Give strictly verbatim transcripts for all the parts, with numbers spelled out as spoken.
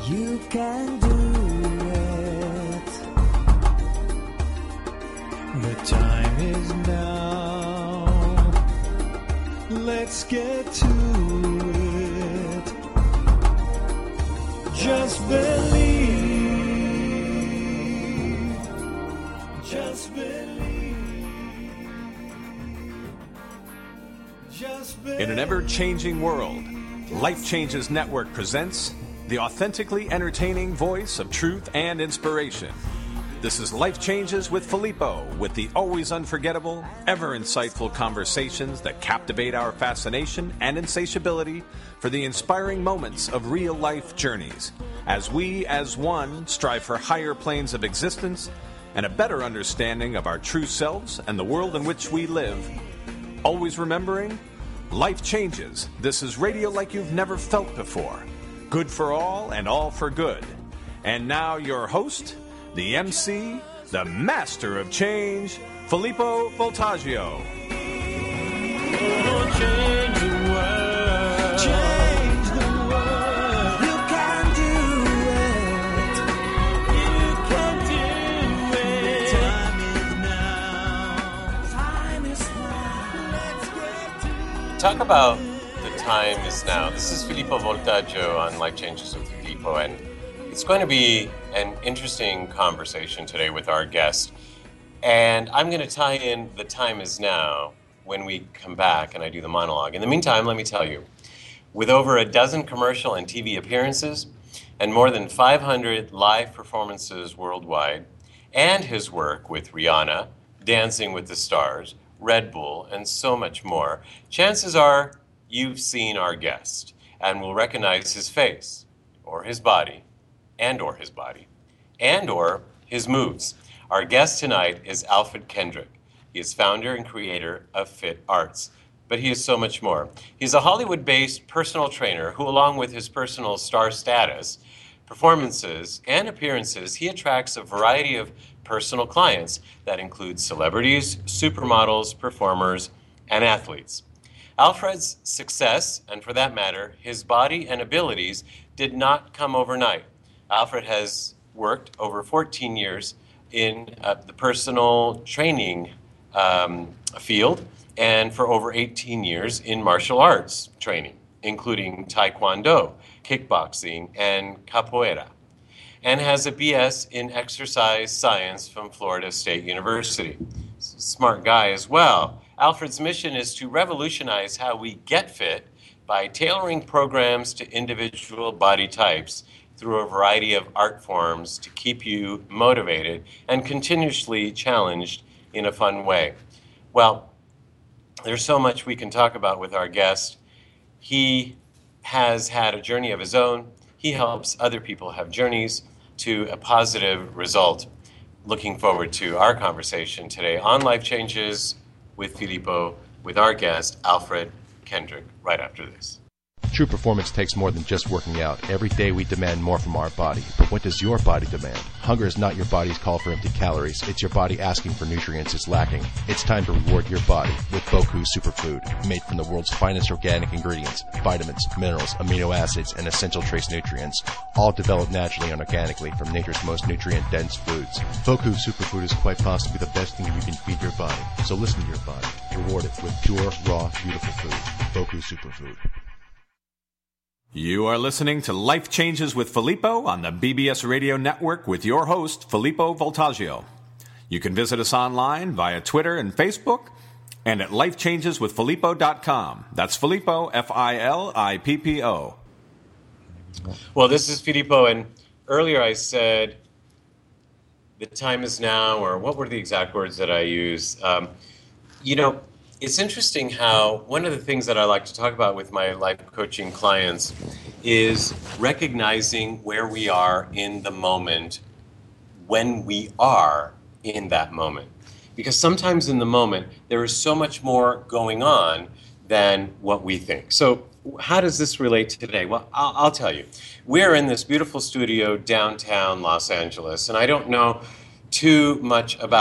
You can do it. The time is now. Let's get to it. Just believe. Just believe. Just believe. In an ever-changing world, Life Changes Network presents the authentically entertaining voice of truth and inspiration. This is Life Changes with Filippo, with the always unforgettable, ever insightful conversations that captivate our fascination and insatiability for the inspiring moments of real-life journeys, as we, as one, strive for higher planes of existence and a better understanding of our true selves and the world in which we live. Always remembering, life changes. This is radio like you've never felt before. Good for all and all for good. And now your host, the M C, the master of change, Filippo Voltaggio. Oh, change the world. Change the world. You can do it. You can do it. Time is now. Time is now. Let's get to it. Talk about the time is now. This is Filippo Voltaggio on Life Changes with Filippo, and it's going to be an interesting conversation today with our guest. And I'm going to tie in the time is now when we come back and I do the monologue. In the meantime, let me tell you, with over a dozen commercial and T V appearances and more than five hundred live performances worldwide, and his work with Rihanna, Dancing with the Stars, Red Bull, and so much more, chances are you've seen our guest and will recognize his face or his body and or his body and or his moves. Our guest tonight is Alfred Kendrick. He is founder and creator of Fit Arts, but he is so much more. He's a Hollywood-based personal trainer who, along with his personal star status, performances, and appearances, he attracts a variety of personal clients that include celebrities, supermodels, performers, and athletes. Alfred's success, and for that matter, his body and abilities, did not come overnight. Alfred has worked over fourteen years in uh, the personal training um, field, and for over eighteen years in martial arts training, including Taekwondo, kickboxing, and capoeira, and has a B S in exercise science from Florida State University. Smart guy as well. Alfred's mission is to revolutionize how we get fit by tailoring programs to individual body types through a variety of art forms to keep you motivated and continuously challenged in a fun way. Well, there's so much we can talk about with our guest. He has had a journey of his own. He helps other people have journeys to a positive result. Looking forward to our conversation today on Life Changes with Filippo, with our guest, Alfred Kendrick, right after this. True performance takes more than just working out. Every day we demand more from our body. But what does your body demand? Hunger is not your body's call for empty calories. It's your body asking for nutrients it's lacking. It's time to reward your body with Boku Superfood, made from the world's finest organic ingredients, vitamins, minerals, amino acids, and essential trace nutrients, all developed naturally and organically from nature's most nutrient-dense foods. Boku Superfood is quite possibly the best thing you can feed your body. So listen to your body. Reward it with pure, raw, beautiful food. Boku Superfood. You are listening to Life Changes with Filippo on the B B S Radio Network with your host, Filippo Voltaggio. You can visit us online via Twitter and Facebook and at life changes with filippo dot com. That's Filippo, F I L I P P O. Well, this is Filippo, and earlier I said the time is now, or what were the exact words that I used? Um, you know, it's interesting how one of the things that I like to talk about with my life coaching clients is recognizing where we are in the moment when we are in that moment. Because sometimes in the moment, there is so much more going on than what we think. So how does this relate to today? Well, I'll, I'll tell you. We're in this beautiful studio downtown Los Angeles, and I don't know too much about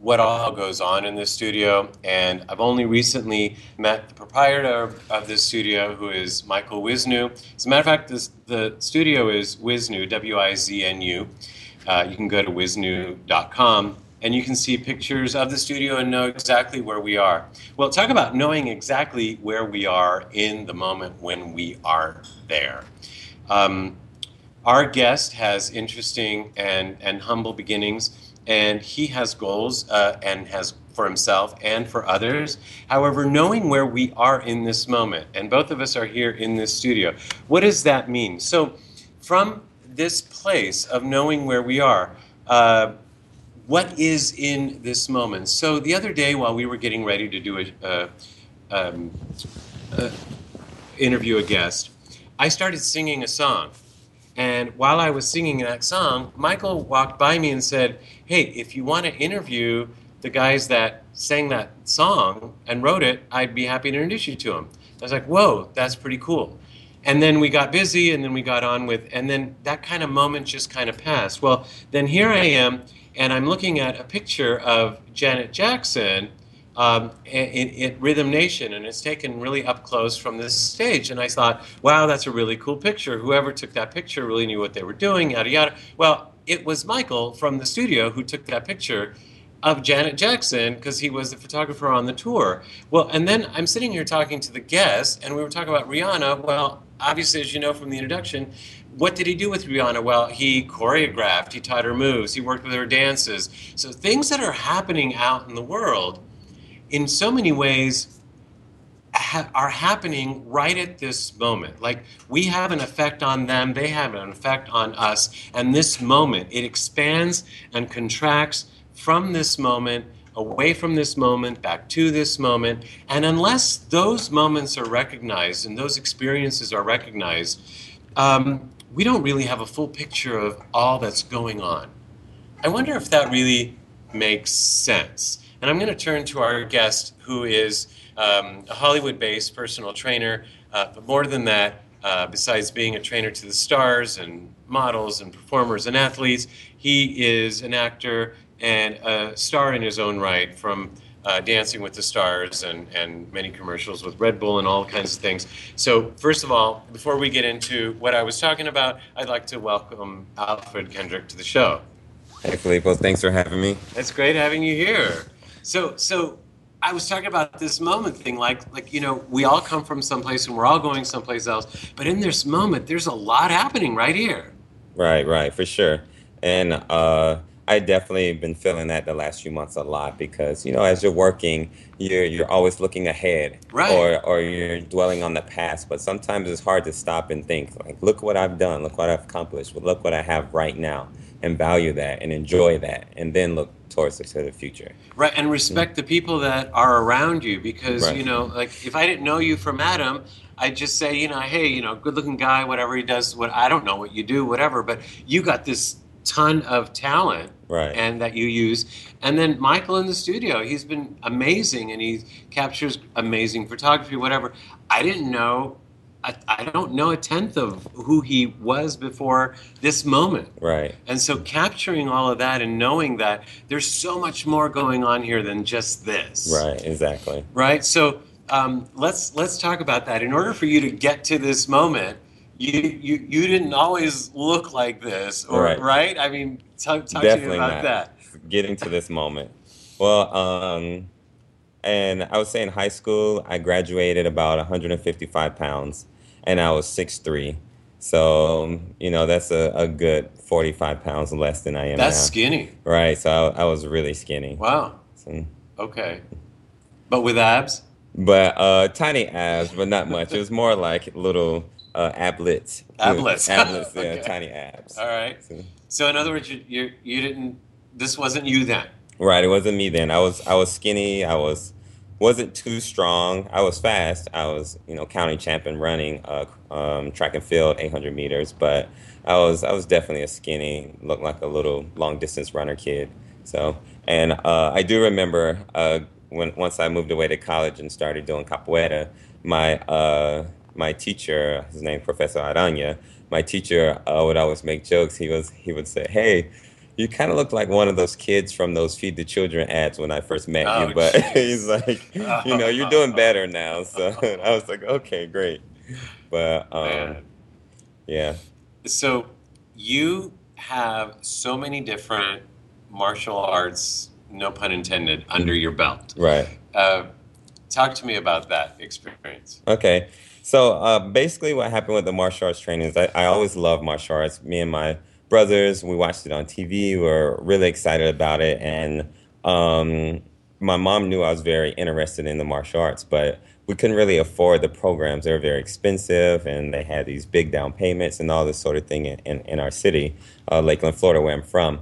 what all goes on in this studio. And I've only recently met the proprietor of this studio, who is Michael Wiznu. As a matter of fact, this, the studio is Wiznu, W I Z N U. Uh, you can go to wiznu dot com and you can see pictures of the studio and know exactly where we are. Well, talk about knowing exactly where we are in the moment when we are there. Um, our guest has interesting and, and humble beginnings, and he has goals uh, and has for himself and for others. However, knowing where we are in this moment, and both of us are here in this studio, what does that mean? So from this place of knowing where we are, uh, what is in this moment? So the other day while we were getting ready to do a, uh, um, uh, interview a guest, I started singing a song. And while I was singing that song, Michael walked by me and said, hey, if you want to interview the guys that sang that song and wrote it, I'd be happy to introduce you to them. I was like, whoa, that's pretty cool. And then we got busy, and then we got on with, and then that kind of moment just kind of passed. Well, then here I am, and I'm looking at a picture of Janet Jackson um, at Rhythm Nation, and it's taken really up close from this stage. And I thought, wow, that's a really cool picture. Whoever took that picture really knew what they were doing, yada, yada. Well, it was Michael from the studio who took that picture of Janet Jackson because he was the photographer on the tour. Well, and then I'm sitting here talking to the guest, and we were talking about Rihanna. Well, obviously, as you know from the introduction, what did he do with Rihanna? Well, he choreographed, he taught her moves, he worked with her dances. So things that are happening out in the world, in so many ways, ha- are happening right at this moment. Like, we have an effect on them, they have an effect on us, and this moment, it expands and contracts from this moment, away from this moment, back to this moment. And unless those moments are recognized and those experiences are recognized, um, we don't really have a full picture of all that's going on. I wonder if that really makes sense. And I'm going to turn to our guest, who is um, a Hollywood-based personal trainer, uh, but more than that, uh, besides being a trainer to the stars and models and performers and athletes, he is an actor and a star in his own right, from uh, Dancing with the Stars and, and many commercials with Red Bull and all kinds of things. So first of all, before we get into what I was talking about, I'd like to welcome Alfred Kendrick to the show. Hey, Filippo, thanks for having me. It's great having you here. So, so I was talking about this moment thing, like, like, you know, we all come from someplace and we're all going someplace else, but in this moment, there's a lot happening right here. Right, right, for sure. And uh, I definitely been feeling that the last few months a lot because, you know, as you're working, you're you're always looking ahead, right, or or you're dwelling on the past. But sometimes it's hard to stop and think, like, look what I've done, look what I've accomplished, but look what I have right now, and value that and enjoy that, and then look towards the, to the future. Right, and respect the people that are around you because, Right. you know, like if I didn't know you from Adam, I'd just say, you know, hey, you know, good-looking guy, whatever he does, what I don't know what you do, whatever, but you got this ton of talent, Right. and that you use. And then Michael in the studio, he's been amazing, and he captures amazing photography, whatever. I didn't know, I, I don't know a tenth of who he was before this moment. Right. And so capturing all of that and knowing that there's so much more going on here than just this. Right, exactly. Right? So um, let's let's talk about that. In order for you to get to this moment, you you, you didn't always look like this, or Right. right? I mean, talk, talk to me Definitely about not. that. Getting to this moment. Well, um, and I would say in high school, I graduated about one hundred fifty-five pounds, and I was six three. So, you know, that's a, a good forty-five pounds less than I am That's now. skinny. Right, so I, I was really skinny. Wow. So, Okay. But with abs? but uh, tiny abs, but not much. It was more like little uh, ablets. Ablets. Ablets, yeah, Okay. tiny abs. All right. So- So in other words, you you, you didn't. This wasn't you then. Right, it wasn't me then. I was I was skinny. I was wasn't too strong. I was fast. I was you know county champion running uh, um, track and field eight hundred meters. But I was I was definitely a skinny, looked like a little long distance runner kid. So and uh, I do remember uh, when once I moved away to college and started doing capoeira, my uh, my teacher, his name Professor Aranya, my teacher uh, would always make jokes. He was he would say, "Hey, you kind of look like one of those kids from those Feed the Children ads when I first met you. Oh, But he's jeez. like, you know, you're doing better now. So I was like, okay, great. But um, Man. yeah, So you have so many different martial arts, no pun intended, under your belt. right. Uh, talk to me about that experience. Okay. So uh, basically, what happened with the martial arts training is I, I always loved martial arts. Me and my brothers, we watched it on T V. We were really excited about it. And um, my mom knew I was very interested in the martial arts, but we couldn't really afford the programs. They were very expensive, and they had these big down payments and all this sort of thing in, in, in our city, uh, Lakeland, Florida, where I'm from.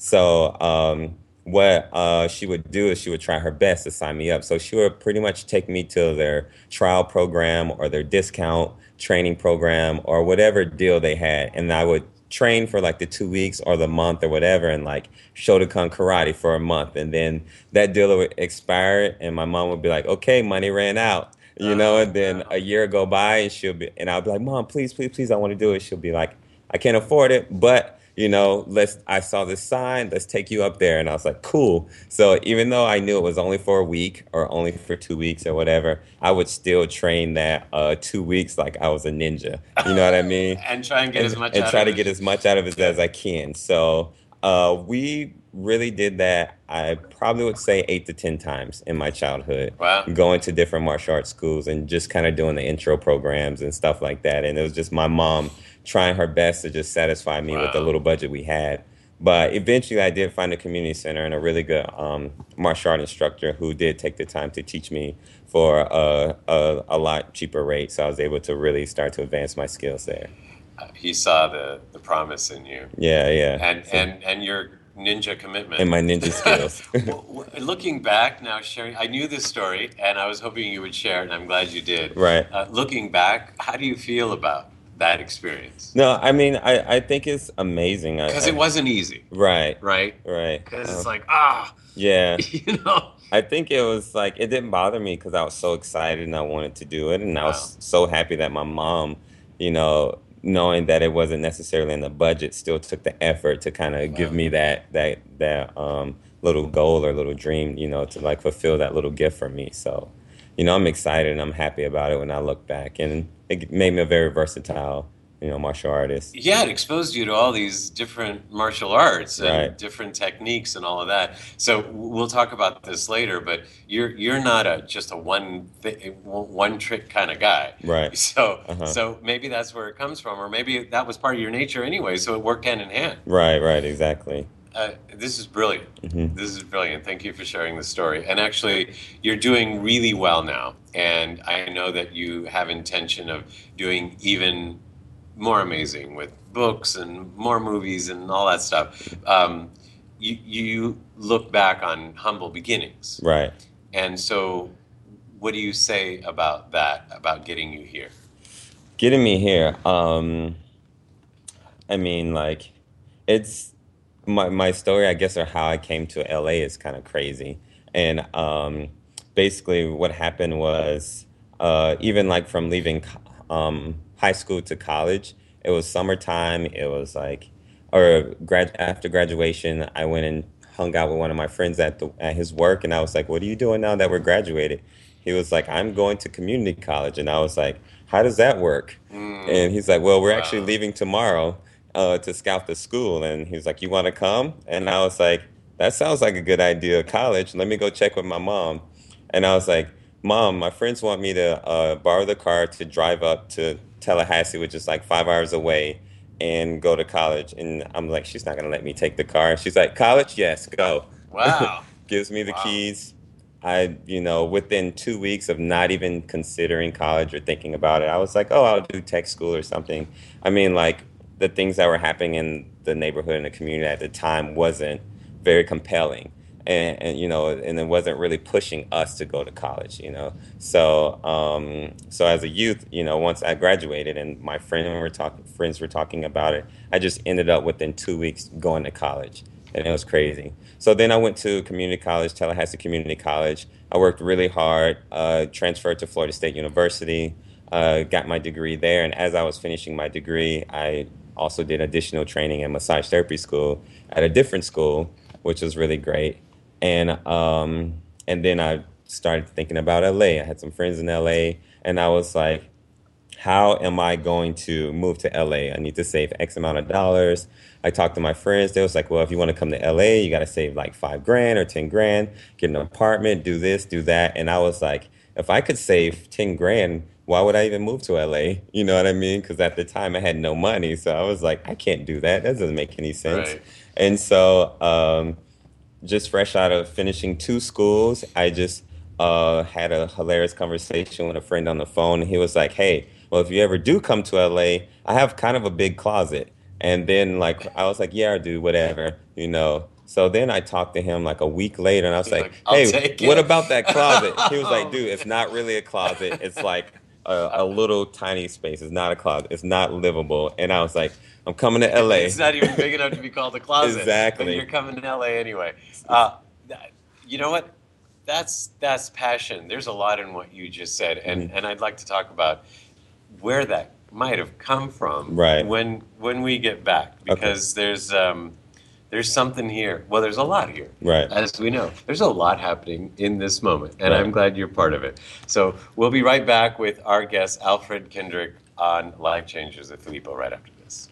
So um, what uh, she would do is she would try her best to sign me up. So she would pretty much take me to their trial program or their discount training program or whatever deal they had. And I would train for like the two weeks or the month or whatever and like Shotokan karate for a month. And then that deal would expire and my mom would be like, okay, money ran out. You know, and then a year go by and she'll be, and I'll be like, Mom, please, please, please, I want to do it. She'll be like, I can't afford it, but you know, let's, I saw this sign, let's take you up there. And I was like, cool. So even though I knew it was only for a week or only for two weeks or whatever, I would still train that uh, two weeks like I was a ninja. You know what I mean? And try and get and, as much and out try of to it. get as much out of it as I can. So uh, we really did that. I probably would say eight to ten times in my childhood. Wow. Going to different martial arts schools and just kind of doing the intro programs and stuff like that. And it was just my mom trying her best to just satisfy me with the Wow. little budget we had. But eventually, I did find a community center and a really good um, martial art instructor who did take the time to teach me for a, a, a lot cheaper rate. So I was able to really start to advance my skills there. Uh, he saw the, the promise in you Yeah, yeah. and, So- and, and your ninja commitment. and my ninja skills. W- w- Looking back now, sharing, I knew this story and I was hoping you would share it, and I'm glad you did. Right. Uh, looking back, how do you feel about that experience? No, I mean, I, I think it's amazing. I- Because I- it wasn't easy, Right, right? right. Because Uh, it's like, ah, yeah. you know. I think it was like it didn't bother me because I was so excited and I wanted to do it, and I Wow. was so happy that my mom, you know, knowing that it wasn't necessarily in the budget, still took the effort to kind of give Wow. me that that that um, little goal or little dream, you know, to like fulfill that little gift for me. So, you know, I'm excited and I'm happy about it when I look back, and it made me a very versatile, you know, martial artist. Yeah, it exposed you to all these different martial arts and Right. different techniques and all of that. So w- we'll talk about this later, but you're you're not a just a one th- one trick kind of guy. Right. So Uh-huh. so maybe that's where it comes from, or maybe that was part of your nature anyway. So it worked hand in hand. Right, right, exactly. Uh, this is brilliant. Mhm. This is brilliant. Thank you for sharing the story. And actually, you're doing really well now. And I know that you have intention of doing even more amazing with books and more movies and all that stuff. Um, you, you look back on humble beginnings. Right. And so, what do you say about that, about getting you here? Getting me here, um, I mean, like, it's my my story, I guess, or how I came to L A is kind of crazy. And um, basically, what happened was, uh, even like from leaving co- um, high school to college, it was summertime. It was like, or grad after graduation, I went and hung out with one of my friends at the at his work, and I was like, "What are you doing now that we're graduated?" He was like, "I'm going to community college," and I was like, "How does that work?" And he's like, "Well, we're actually Wow. leaving tomorrow uh, to scout the school." And he was like, "You want to come?" And I was like, "That sounds like a good idea, college. Let me go check with my mom." And I was like, "Mom, my friends want me to uh, borrow the car to drive up to Tallahassee, which is like five hours away, and go to college." And I'm like, "She's not going to let me take the car." She's like, "College? Yes, go." Wow. Gives me the Wow. keys. I, you know, within two weeks of not even considering college or thinking about it, I was like, oh, I'll do tech school or something. I mean, like, the things that were happening in the neighborhood and the community at the time wasn't very compelling. And, and you know, and it wasn't really pushing us to go to college, you know. So, um, so as a youth, you know, once I graduated and my friend were talking, friends were talking about it, I just ended up within two weeks going to college. And it was crazy. So then I went to community college, Tallahassee Community College. I worked really hard, uh, transferred to Florida State University, uh, got my degree there. And as I was finishing my degree, I also did additional training in massage therapy school at a different school, which was really great. And um, and then I started thinking about L A. I had some friends in L A, and I was like, how am I going to move to L A? I need to save X amount of dollars. I talked to my friends. They was like, well, if you want to come to L A, you got to save like five grand or ten grand, get an apartment, do this, do that. And I was like, if I could save ten grand, why would I even move to L A? You know what I mean? Because at the time I had no money. So I was like, I can't do that. That doesn't make any sense. Right. And so um, just fresh out of finishing two schools, I just uh, had a hilarious conversation with a friend on the phone. He was like, hey, well, if you ever do come to L A, I have kind of a big closet. And then, like, I was like, yeah, dude, whatever, you know. So then I talked to him like a week later, and I was like, like, "I'll hey, take what it." about that closet? He was like, dude, it's not really a closet. It's like a, a little tiny space. It's not a closet. It's not livable. And I was like, I'm coming to L A. It's not even big enough to be called a closet. Exactly. But you're coming to L A anyway. Uh, you know what? That's that's passion. There's a lot in what you just said, and, Mm-hmm. and I'd like to talk about where that might have come from Right. when when we get back, because there's um, there's something here. Well, there's a lot here, Right. as we know. There's a lot happening in this moment, and Right. I'm glad you're part of it. So we'll be right back with our guest, Alfred Kendrick, on Life Changes with Filippo right after this.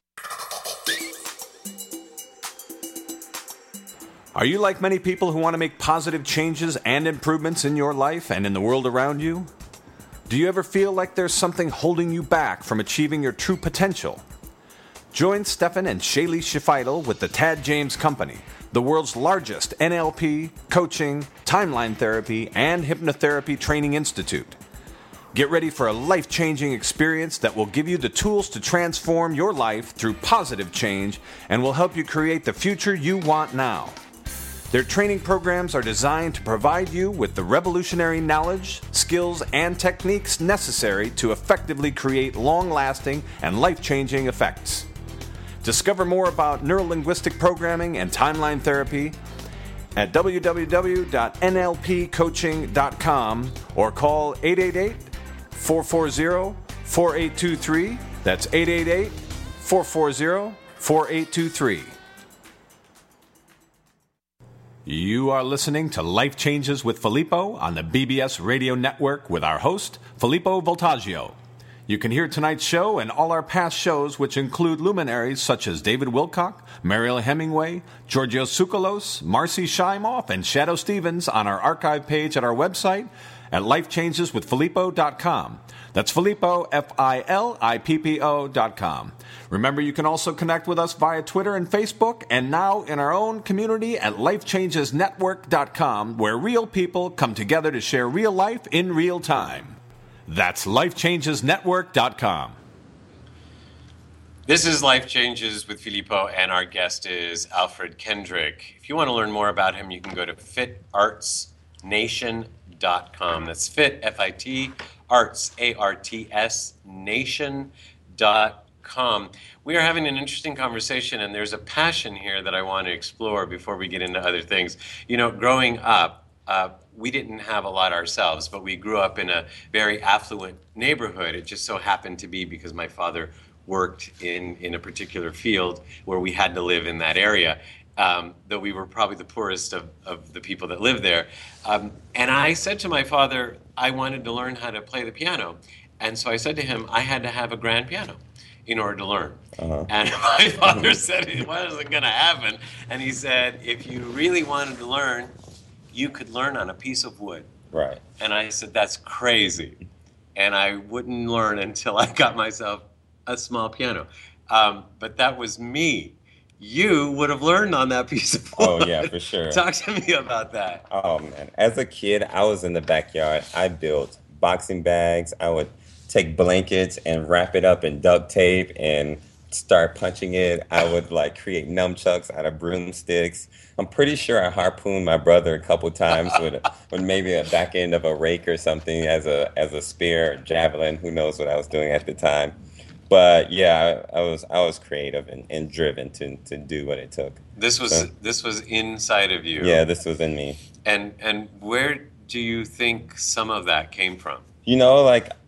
Are you like many people who want to make positive changes and improvements in your life and in the world around you? Do you ever feel like there's something holding you back from achieving your true potential? Join Stefan and Shaylee Shifidel with the Tad James Company, the world's largest N L P, coaching, timeline therapy, and hypnotherapy training institute. Get ready for a life-changing experience that will give you the tools to transform your life through positive change and will help you create the future you want now. Their training programs are designed to provide you with the revolutionary knowledge, skills, and techniques necessary to effectively create long-lasting and life-changing effects. Discover more about neurolinguistic programming and timeline therapy at w w w dot n l p coaching dot com or call eight eight eight, four four zero, four eight two three. That's eight eight eight, four four zero, four eight two three. You are listening to Life Changes with Filippo on the B B S Radio Network with our host, Filippo Voltaggio. You can hear tonight's show and all our past shows, which include luminaries such as David Wilcock, Mariel Hemingway, Georgios Tsoukalos, Marcy Shimoff, and Shadow Stevens on our archive page at our website at life changes with filippo dot com. That's Filippo, F I L I P P O dot com. Remember, you can also connect with us via Twitter and Facebook, and now in our own community at life changes network dot com, where real people come together to share real life in real time. That's life changes network dot com. This is Life Changes with Filippo, and our guest is Alfred Kendrick. If you want to learn more about him, you can go to fit arts nation dot com. That's fit, F I T, arts, A R T S, nation dot com. We are having an interesting conversation, and there's a passion here that I want to explore before we get into other things. You know, growing up, uh, we didn't have a lot ourselves, but we grew up in a very affluent neighborhood. It just so happened to be because my father worked in, in a particular field where we had to live in that area, um, though we were probably the poorest of, of the people that lived there. Um, and I said to my father, I wanted to learn how to play the piano. And so I said to him, I had to have a grand piano in order to learn. Uh-huh. And my father said, it wasn't going to happen. And he said, if you really wanted to learn, you could learn on a piece of wood. Right. And I said, that's crazy. And I wouldn't learn until I got myself a small piano. Um, but that was me. You would have learned on that piece of wood. Oh, yeah, for sure. Talk to me about that. Oh, man. As a kid, I was in the backyard. I built boxing bags. I would take blankets and wrap it up in duct tape and start punching it. I would like create nunchucks out of broomsticks. I'm pretty sure I harpooned my brother a couple times with a, with maybe a back end of a rake or something as a as a spear, javelin. Who knows what I was doing at the time? But yeah, I, I was I was creative and, and driven to to do what it took. This was So, this was inside of you. yeah, this was in me. And and where do you think some of that came from? You know, like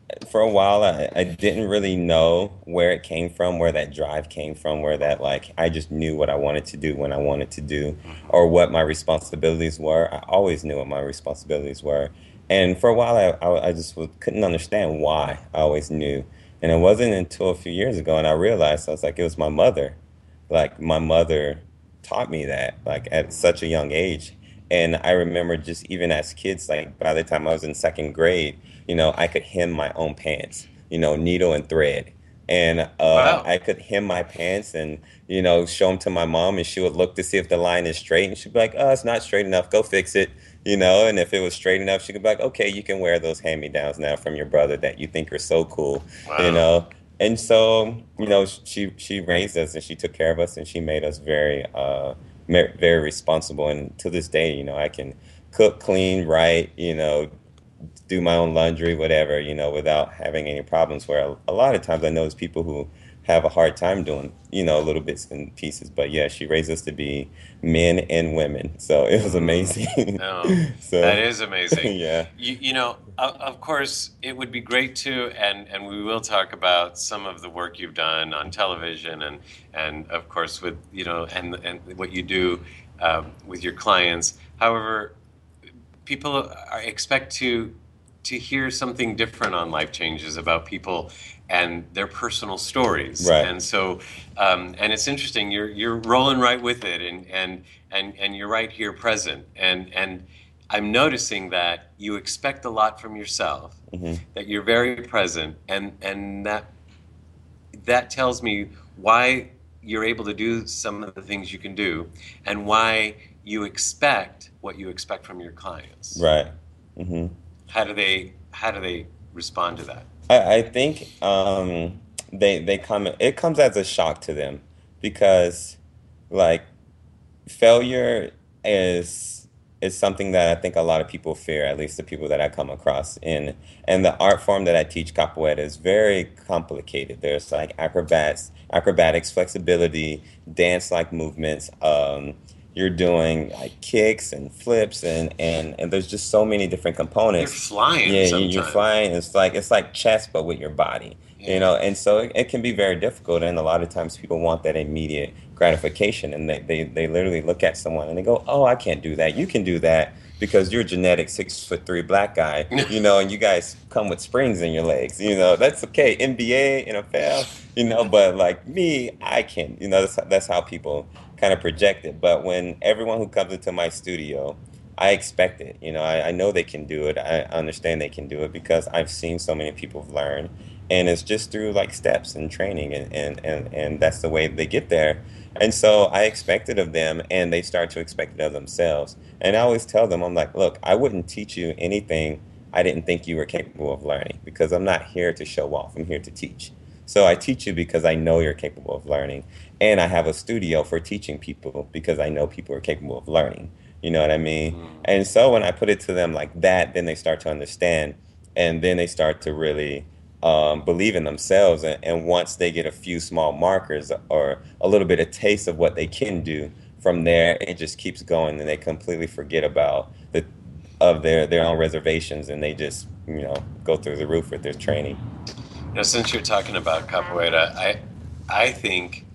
for a while, I, I didn't really know where it came from, where that drive came from, where that like I just knew what I wanted to do when I wanted to do, or what my responsibilities were. I always knew what my responsibilities were, and for a while, I I, I just was, couldn't understand why I always knew, and it wasn't until a few years ago, and I realized I was like, it was my mother, like my mother taught me that like at such a young age. And I remember just even as kids, like by the time I was in second grade, you know, I could hem my own pants, you know, needle and thread. And uh, Wow. I could hem my pants and, you know, show them to my mom, and she would look to see if the line is straight. And she'd be like, oh, it's not straight enough. Go fix it. You know, and if it was straight enough, she could be like, okay, you can wear those hand-me-downs now from your brother that you think are so cool, Wow. you know. And so, you know, she she raised us and she took care of us and she made us very uh, very responsible. And to this day, you know, I can cook, clean, write, you know, do my own laundry, whatever, you know, without having any problems. Where a, a lot of times I know there's people who have a hard time doing, you know, little bits and pieces. But yeah, she raised us to be men and women. So it was amazing. No, So, that is amazing. yeah. You, you know, of, of course, it would be great to, and, and we will talk about some of the work you've done on television, and and of course with you know, and and what you do um, with your clients. However, people are, expect to to hear something different on Life Changes about people and their personal stories. Right. And so, um, and it's interesting. You're you're rolling right with it, and and and and you're right here, present. And and I'm noticing that you expect a lot from yourself. Mhm. That you're very present, and and that that tells me why you're able to do some of the things you can do, and why you expect what you expect from your clients. Right. hmm How do they how do they respond to that? I, I think um, they they come. It comes as a shock to them because, like, failure is is something that I think a lot of people fear. At least the people that I come across in, and the art form that I teach, capoeira, is very complicated. There's like acrobats, acrobatics, flexibility, dance-like movements. Um, you're doing like kicks and flips, and, and, and there's just so many different You're components. flying. Yeah, you- sometimes. you're flying. It's like it's like chess, but with your body. Yeah. You know, and so it, it can be very difficult. And a lot of times, people want that immediate gratification, and they, they they literally look at someone and they go, "Oh, I can't do that. You can do that because you're a genetic six foot three black guy. You know, and you guys come with springs in your legs. You know, that's okay. N B A, N F L. You know, but like me, I can't. You know, that's that's how people kind of project it. But when everyone who comes into my studio, I expect it. You know, I, I know they can do it. I understand they can do it because I've seen so many people learn. And it's just through like steps and training, and, and, and, and that's the way they get there. And so I expect it of them, and they start to expect it of themselves. And I always tell them, I'm like, look, I wouldn't teach you anything I didn't think you were capable of learning, because I'm not here to show off. I'm here to teach. So I teach you because I know you're capable of learning. And I have a studio for teaching people because I know people are capable of learning. You know what I mean? Mm. And so when I put it to them like that, then they start to understand, and then they start to really um, believe in themselves. And, and once they get a few small markers or a little bit of taste of what they can do, from there it just keeps going, and they completely forget about the of their, their own reservations, and they just, you know, go through the roof with their training. You know, since you're talking about capoeira, I I think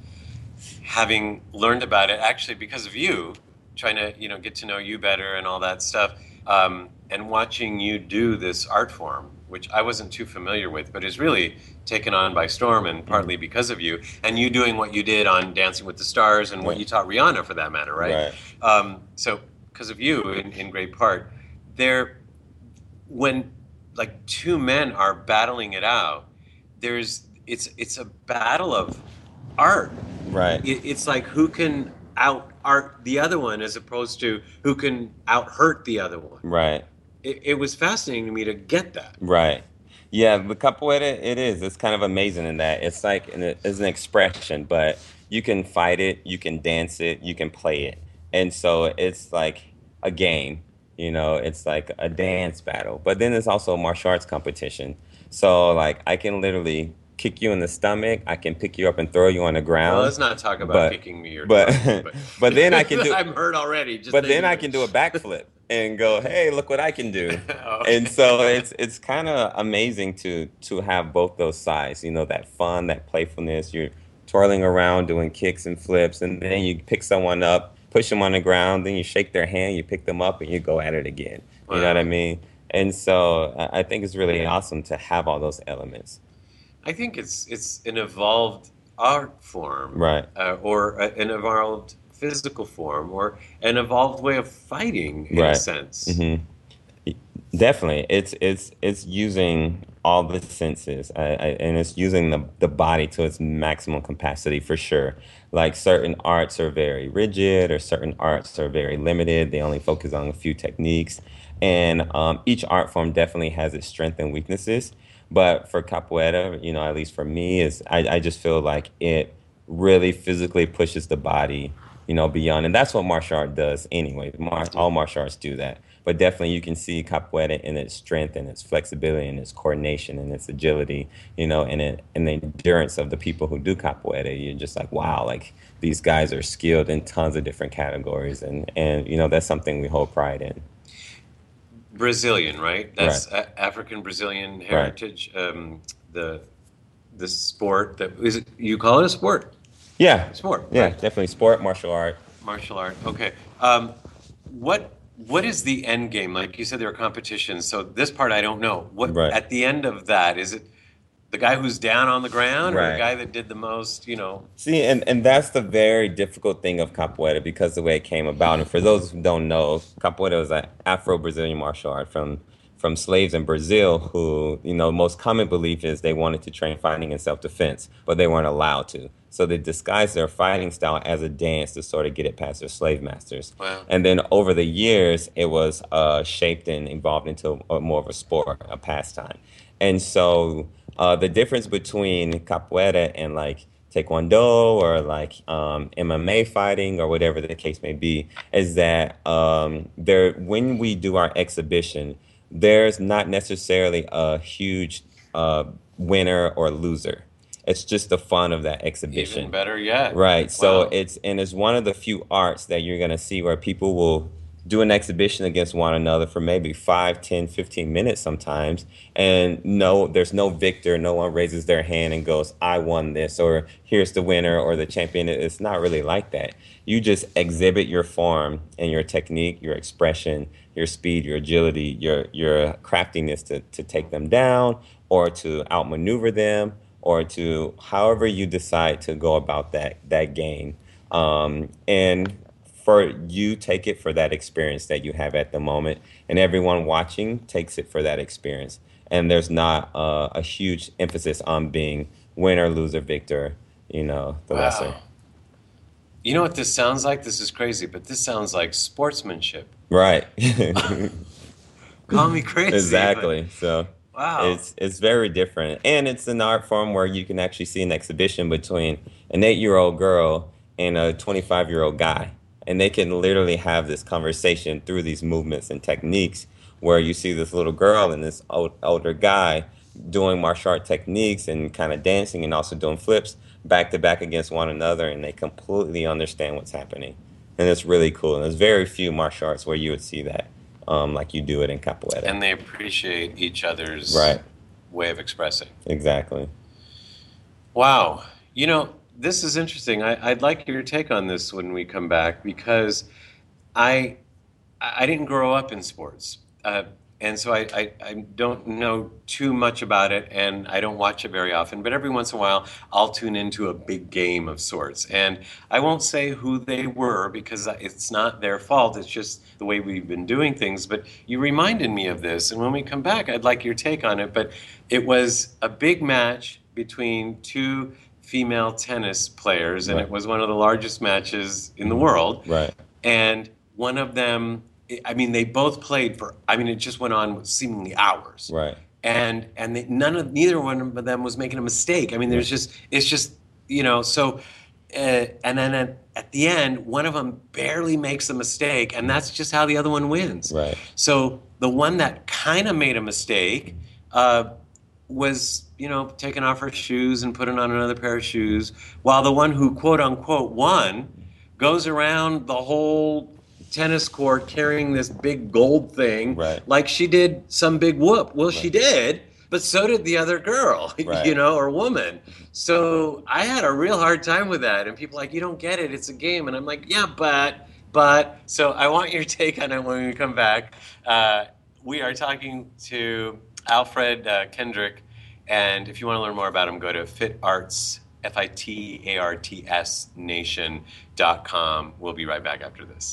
having learned about it actually because of you, trying to, you know, get to know you better and all that stuff, um, and watching you do this art form, which I wasn't too familiar with, but is really taken on by storm, and partly because of you, and you doing what you did on Dancing with the Stars, and what Right. you taught Rihanna, for that matter, right? Right. Um, so because of you, in, in great part, there, when like two men are battling it out, there's it's it's a battle of art. Right. It, it's like who can out art the other one, as opposed to who can out hurt the other one. Right. It, it was fascinating to me to get that. Right. Yeah, the capoeira, it is. It's kind of amazing in that it's like an, it's an expression, but you can fight it, you can dance it, you can play it. And so it's like a game, you know, it's like a dance battle. But then there's also a martial arts competition. So like I can literally kick you in the stomach, I can pick you up and throw you on the ground. Well, let's not talk about but, kicking me or but, but, but then I can do I'm hurt already. Just But then thinking I of can it. do a backflip. and go, hey, look what I can do. And so it's it's kind of amazing to to have both those sides, you know, that fun, that playfulness. You're twirling around doing kicks and flips, and then you pick someone up, push them on the ground, then you shake their hand, you pick them up, and you go at it again. You know what I mean? And so I I think it's really awesome to have all those elements. I think it's it's an evolved art form, Right. Uh, or a, an evolved physical form, or an evolved way of fighting, in a Right. sense. hmm Definitely, it's it's it's using all the senses, I, I, and it's using the the body to its maximum capacity for sure. Like certain arts are very rigid, or certain arts are very limited. They only focus on a few techniques, and um, each art form definitely has its strengths and weaknesses. But for capoeira, you know, at least for me, is I, I just feel like it really physically pushes the body, you know, beyond, and that's what martial art does anyway. Mar- all martial arts do that. But definitely you can see capoeira in its strength and its flexibility and its coordination and its agility, you know, and it, and the endurance of the people who do capoeira. You're just like, wow, like these guys are skilled in tons of different categories, and and you know that's something we hold pride in. Brazilian, right? That's a- African Brazilian heritage. Um, the the sport that is it, you call it a sport, Yeah, sport, yeah, right? definitely sport, martial art. Martial art. Okay. Um, what what is the end game? Like you said, there are competitions. So this part I don't know. What Right. at the end of that is it? The guy who's down on the ground, or the Right. guy that did the most? You know. See, and, and that's the very difficult thing of capoeira because the way it came about. And for those who don't know, capoeira is an Afro-Brazilian martial art from from slaves in Brazil who, you know, most common belief is they wanted to train fighting and self-defense, but they weren't allowed to. So they disguised their fighting style as a dance to sort of get it past their slave masters. Wow. And then over the years, it was uh, shaped and evolved into a, more of a sport, a pastime. And so uh, the difference between capoeira and like taekwondo or like um, M M A fighting or whatever the case may be is that um, there, when we do our exhibition, there's not necessarily a huge uh, winner or loser. It's just the fun of that exhibition. Even better yet. Right. So Wow. it's and it's one of the few arts that you're going to see where people will do an exhibition against one another for maybe five, ten, fifteen minutes sometimes. And no, there's no victor. No one raises their hand and goes, I won this, or here's the winner or the champion. It's not really like that. You just exhibit your form and your technique, your expression, your speed, your agility, your your craftiness to, to take them down or to outmaneuver them or to however you decide to go about that that game. Um, and for you take it for that experience that you have at the moment, and everyone watching takes it for that experience. And there's not uh, a huge emphasis on being winner, loser, victor, you know, the Wow. lesser. You know what this sounds like? This is crazy, but this sounds like sportsmanship. Right. Call me crazy. Exactly. So but- wow. it's it's very different, and it's an art form where you can actually see an exhibition between an eight-year-old girl and a twenty-five-year-old guy, and they can literally have this conversation through these movements and techniques. Where you see this little girl and this old, older guy doing martial art techniques and kind of dancing and also doing flips back to back against one another, and they completely understand what's happening, and it's really cool. And there's very few martial arts where you would see that, um, like you do it in capoeira. And they appreciate each other's Right. way of expressing. Exactly. Wow. You know, this is interesting. I, I'd like your take on this when we come back, because I I didn't grow up in sports. Uh, and so I, I, I don't know too much about it, and I don't watch it very often. But every once in a while, I'll tune into a big game of sorts. And I won't say who they were because it's not their fault. It's just the way we've been doing things. But you reminded me of this. And when we come back, I'd like your take on it. But it was a big match between two female tennis players, and Right. it was one of the largest matches in the world. Right. And one of them, I mean, they both played for, I mean, it just went on seemingly hours. Right. And and they, none of, neither one of them was making a mistake. I mean, there's just, it's just, you know, so, uh, and then at, at the end, one of them barely makes a mistake, and that's just how the other one wins. Right. So the one that kind of made a mistake uh, was, you know, taking off her shoes and putting on another pair of shoes, while the one who quote unquote won goes around the whole tennis court carrying this big gold thing, Right. like she did some big whoop. Well, she did, but so did the other girl, Right. you know, or woman. So I had a real hard time with that. And people are like, you don't get it. It's a game. And I'm like, yeah, but, but. So I want your take on it when we come back. Uh, we are talking to Alfred uh, Kendrick. And if you want to learn more about him, go to FitArts, F I T A R T S nation dot com. We'll be right back after this.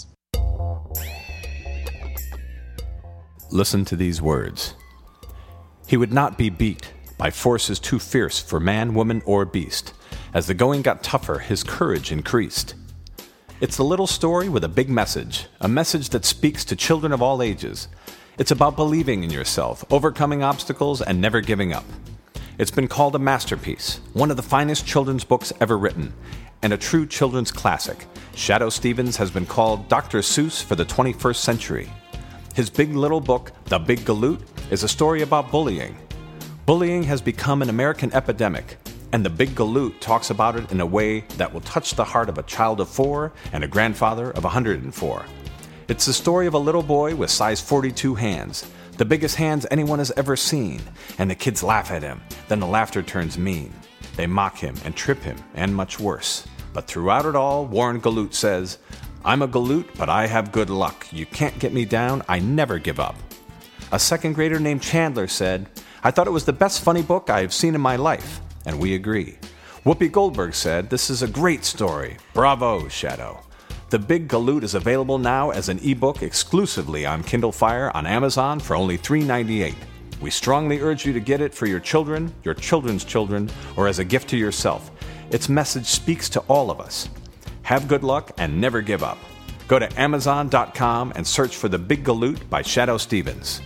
Listen to these words. He would not be beat by forces too fierce for man, woman, or beast. As the going got tougher, his courage increased. It's a little story with a big message, a message that speaks to children of all ages. It's about believing in yourself, overcoming obstacles, and never giving up. It's been called a masterpiece, one of the finest children's books ever written, and a true children's classic. Shadoe Stevens has been called Doctor Seuss for the twenty-first century. His big little book, The Big Galoot, is a story about bullying. Bullying has become an American epidemic, and The Big Galoot talks about it in a way that will touch the heart of a child of four and a grandfather of one hundred four. It's the story of a little boy with size forty-two hands, the biggest hands anyone has ever seen, and the kids laugh at him. Then the laughter turns mean. They mock him and trip him, and much worse. But throughout it all, Warren Galoot says, I'm a Galoot, but I have good luck. You can't get me down. I never give up. A second grader named Chandler said, I thought it was the best funny book I have seen in my life. And we agree. Whoopi Goldberg said, this is a great story. Bravo, Shadoe. The Big Galoot is available now as an ebook exclusively on Kindle Fire on Amazon for only three dollars and ninety-eight cents. We strongly urge you to get it for your children, your children's children, or as a gift to yourself. Its message speaks to all of us. Have good luck and never give up. Go to amazon dot com and search for The Big Galoot by Shadoe Stevens.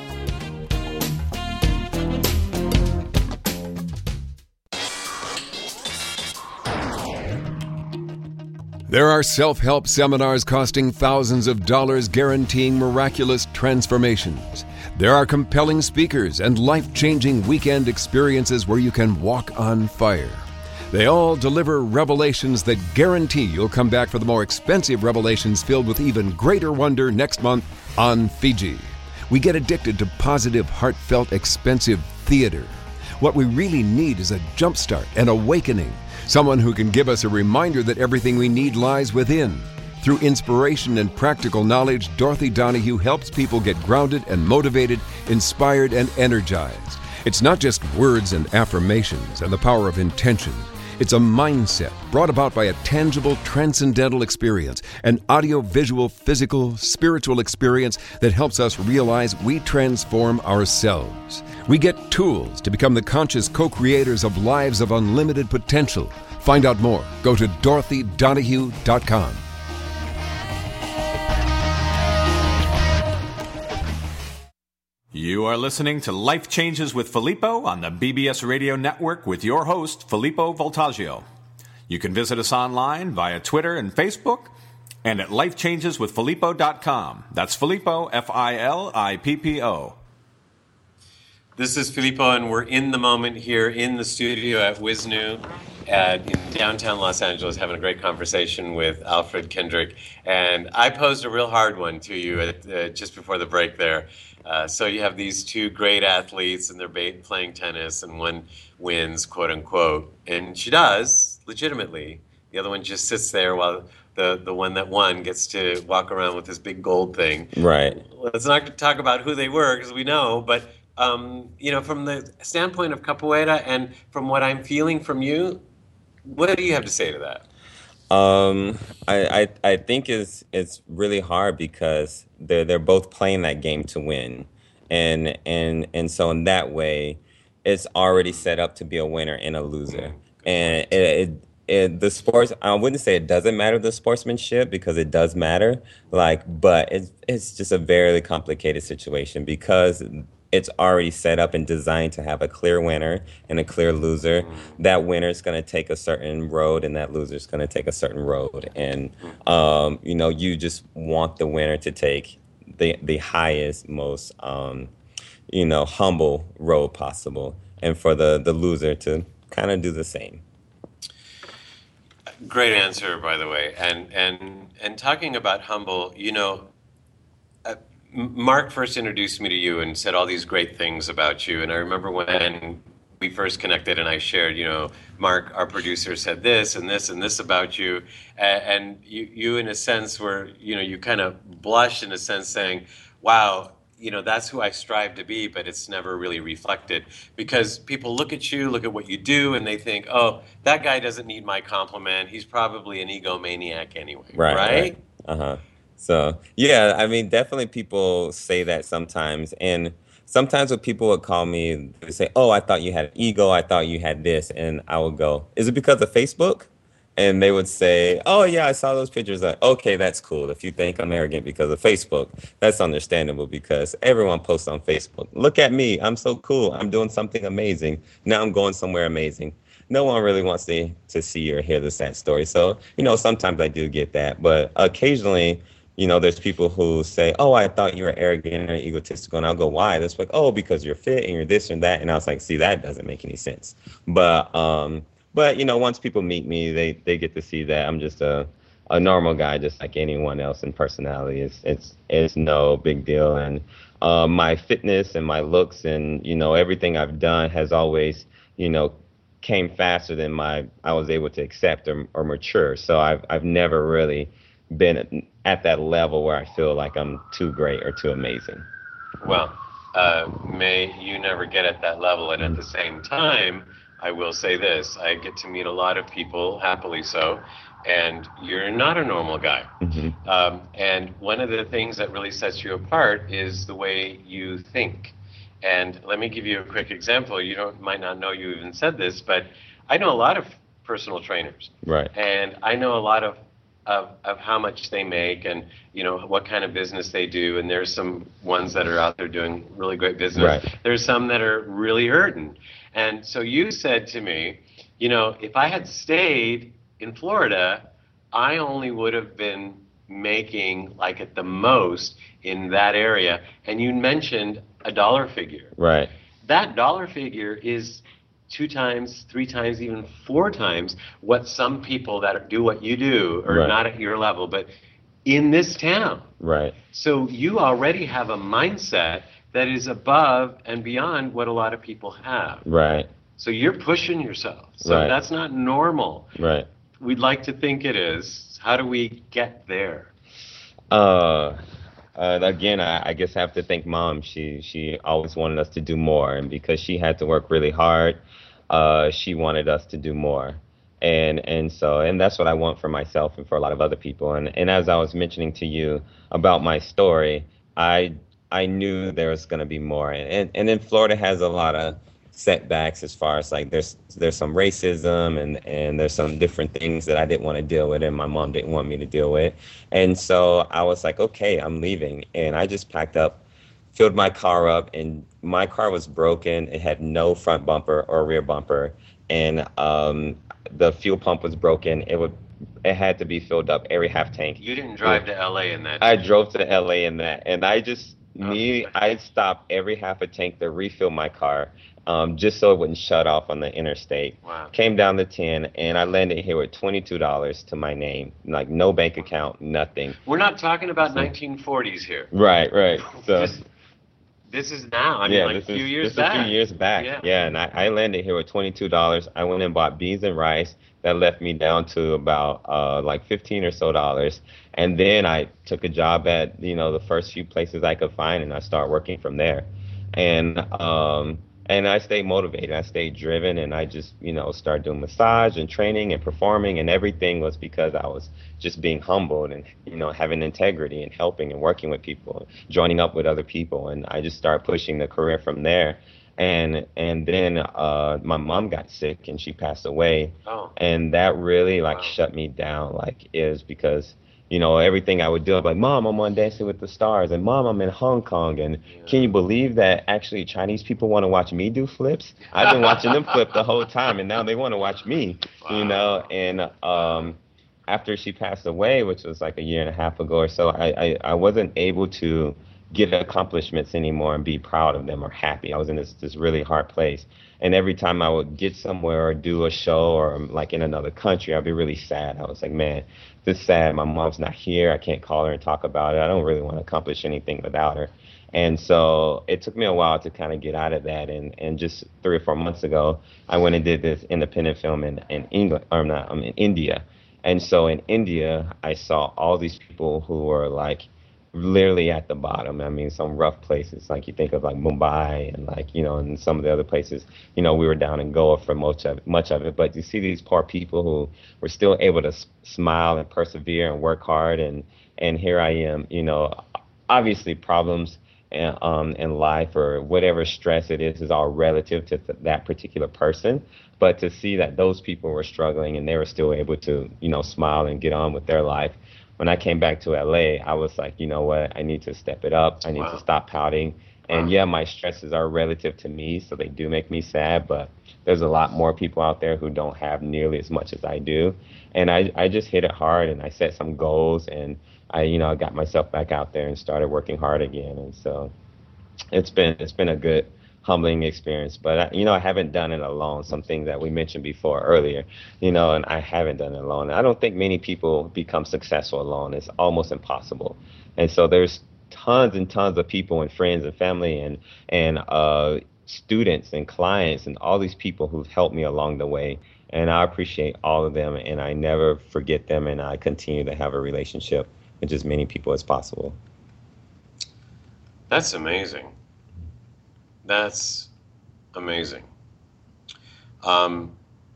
There are self-help seminars costing thousands of dollars guaranteeing miraculous transformations. There are compelling speakers and life-changing weekend experiences where you can walk on fire. They all deliver revelations that guarantee you'll come back for the more expensive revelations filled with even greater wonder next month on Fiji. We get addicted to positive, heartfelt, expensive theater. What we really need is a jumpstart, an awakening. Someone who can give us a reminder that everything we need lies within. Through inspiration and practical knowledge, Dorothy Donahue helps people get grounded and motivated, inspired and energized. It's not just words and affirmations and the power of intention. It's a mindset brought about by a tangible, transcendental experience, an audio-visual, physical, spiritual experience that helps us realize we transform ourselves. We get tools to become the conscious co-creators of lives of unlimited potential. Find out more. Go to dorothy donahue dot com. You are listening to Life Changes with Filippo on the B B S Radio Network with your host, Filippo Voltaggio. You can visit us online via Twitter and Facebook and at life changes with filippo dot com. That's Filippo, F I L I P P O. This is Filippo, and we're in the moment here in the studio at Wisnu at, in downtown Los Angeles, having a great conversation with Alfred Kendrick. And I posed a real hard one to you at, uh, just before the break there. Uh, so you have these two great athletes, and they're ba- playing tennis, and one wins, quote unquote, and she does, legitimately. The other one just sits there while the, the one that won gets to walk around with this big gold thing. Right. Let's not talk about who they were, because we know, but Um, you know, from the standpoint of capoeira and from what I'm feeling from you, what do you have to say to that? Um, I, I I think it's it's really hard because they're they're both playing that game to win, and and and so in that way, it's already set up to be a winner and a loser, and it, it It, the sports, I wouldn't say it doesn't matter, the sportsmanship, because it does matter, like, but it's, it's just a very complicated situation because it's already set up and designed to have a clear winner and a clear loser. That winner is going to take a certain road and that loser is going to take a certain road. And, um, you know, you just want the winner to take the, the highest, most, um, you know, humble road possible, and for the, the loser to kind of do the same. Great answer, by the way, and and and talking about humble, you know, uh, M- Mark first introduced me to you and said all these great things about you. And I remember when we first connected and I shared, you know, Mark, our producer, said this and this and this about you. And, and you, you, in a sense, were, you know, you kind of blushed in a sense saying, wow, you know, that's who I strive to be, but it's never really reflected because people look at you, look at what you do, and they think, oh, that guy doesn't need my compliment. He's probably an egomaniac anyway. Right. Right. Right. Uh huh. So yeah, I mean, definitely people say that sometimes, and sometimes when people would call me, they say, "Oh, I thought you had an ego. I thought you had this," and I would go, "Is it because of Facebook?" And they would say, "Oh yeah, I saw those pictures." Like, okay, that's cool. If you think I'm arrogant because of Facebook, that's understandable because everyone posts on Facebook. Look at me, I'm so cool. I'm doing something amazing. Now I'm going somewhere amazing. No one really wants to to see or hear the sad story. So you know, sometimes I do get that, but occasionally, you know, there's people who say, "Oh, I thought you were arrogant or egotistical," and I'll go, "Why?" That's like, "Oh, because you're fit and you're this and that," and I was like, "See, that doesn't make any sense." But um. But, you know, once people meet me, they, they get to see that I'm just a, a normal guy, just like anyone else in personality. It's it's it's no big deal. And uh, my fitness and my looks and, you know, everything I've done has always, you know, came faster than my I was able to accept or, or mature. So I've I've never really been at that level where I feel like I'm too great or too amazing. Well, uh, may you never get at that level. And at the same time, I will say this, I get to meet a lot of people, happily so, and you're not a normal guy. Mm-hmm. Um, and one of the things that really sets you apart is the way you think. And let me give you a quick example. You don't might not know you even said this, but I know a lot of personal trainers. Right. And I know a lot of Of, of how much they make and, you know, what kind of business they do. And there's some ones that are out there doing really great business. Right. There's some that are really hurting. And so you said to me, you know, if I had stayed in Florida, I only would have been making like at the most in that area. And you mentioned a dollar figure. Right. That dollar figure is two times, three times, even four times what some people that do what you do are Right. not at your level, but in this town. Right. So you already have a mindset that is above and beyond what a lot of people have. Right. So you're pushing yourself. So Right. that's not normal. Right. We'd like to think it is. How do we get there? Uh, uh, again, I, I guess I have to thank Mom. She she always wanted us to do more, and because she had to work really hard, uh, she wanted us to do more. And and so and that's what I want for myself and for a lot of other people. And and as I was mentioning to you about my story, I I knew there was going to be more. And, and and then Florida has a lot of setbacks as far as like there's there's some racism and and there's some different things that I didn't want to deal with and my mom didn't want me to deal with. And so I was like, okay, I'm leaving. And I just packed up, filled my car up, and my car was broken. It had no front bumper or rear bumper, and um the fuel pump was broken. It would it had to be filled up every half tank. You didn't drive to L A in that. I drove to L A in that, and I just me Okay. I stopped every half a tank to refill my car, um, just so it wouldn't shut off on the interstate. Wow. Came down to ten, and I landed here with twenty-two dollars to my name, like no bank account, nothing. We're not talking about nineteen forties here. Right, right. So. This, this is now. I mean, yeah, like this a few is, years this back. is a few years back. Yeah. Yeah, and I, I landed here with twenty-two dollars. I went and bought beans and rice. That left me down to about uh, like fifteen or so dollars. And then I took a job at, you know, the first few places I could find, and I started working from there. And um, and I stayed motivated. I stayed driven, and I just, you know, started doing massage and training and performing, and everything was because I was just being humbled and, you know, having integrity and helping and working with people, joining up with other people. And I just started pushing the career from there. And and then uh, my mom got sick and she passed away. Oh. And that really like Wow. shut me down, like is because, you know, everything I would do, I'm like, Mom, I'm on Dancing with the Stars, and Mom, I'm in Hong Kong, and Yeah. can you believe that actually Chinese people want to watch me do flips? I've been watching them flip the whole time, and now they want to watch me, you know. And um, after she passed away, which was like a year and a half ago or so, I, I, I wasn't able to get accomplishments anymore and be proud of them or happy. I was in this this really hard place. And every time I would get somewhere or do a show or like in another country, I'd be really sad. I was like, man, this is sad. My mom's not here. I can't call her and talk about it. I don't really want to accomplish anything without her. And so it took me a while to kind of get out of that. And, and just three or four months ago, I went and did this independent film in, in England, or not, I'm in India. And so in India, I saw all these people who were like literally at the bottom. I mean, some rough places, like you think of like Mumbai and like, you know, and some of the other places, you know, we were down in Goa for much of it, much of it. But you see these poor people who were still able to s- smile and persevere and work hard. And, and here I am, you know, obviously problems and, um, in life or whatever stress it is is all relative to th- that particular person. But to see that those people were struggling and they were still able to, you know, smile and get on with their life. When I came back to L A, I was like, you know what, I need to step it up. I need Wow. to stop pouting. And Wow. yeah, my stresses are relative to me, so they do make me sad. But there's a lot more people out there who don't have nearly as much as I do. And I, I just hit it hard and I set some goals and I, you know, I got myself back out there and started working hard again. And so it's been it's been a good, humbling experience. But, I, you know, I haven't done it alone, something that we mentioned before earlier, you know, and I haven't done it alone. I don't think many people become successful alone. It's almost impossible. And so there's tons and tons of people and friends and family and, and uh, students and clients and all these people who've helped me along the way. And I appreciate all of them, and I never forget them, and I continue to have a relationship with as many people as possible. That's amazing. That's amazing. Um,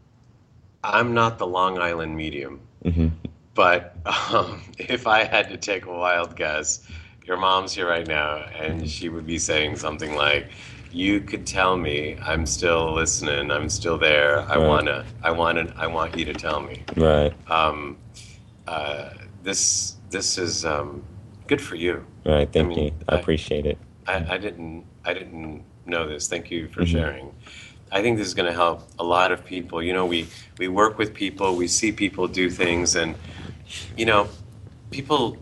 I'm not the Long Island medium, hmm but um, if I had to take a wild guess, your mom's here right now, and she would be saying something like, "You could tell me I'm still listening. I'm still there. I Right. wanna. I wanna. I want you to tell me." Right, Um, uh, this this is um, good for you. right. Thank I mean, you. I I- appreciate it. I, I didn't I didn't know this. Thank you for Mhm. sharing. I think this is going to help a lot of people. You know, we we work with people, we see people do things, and you know, people.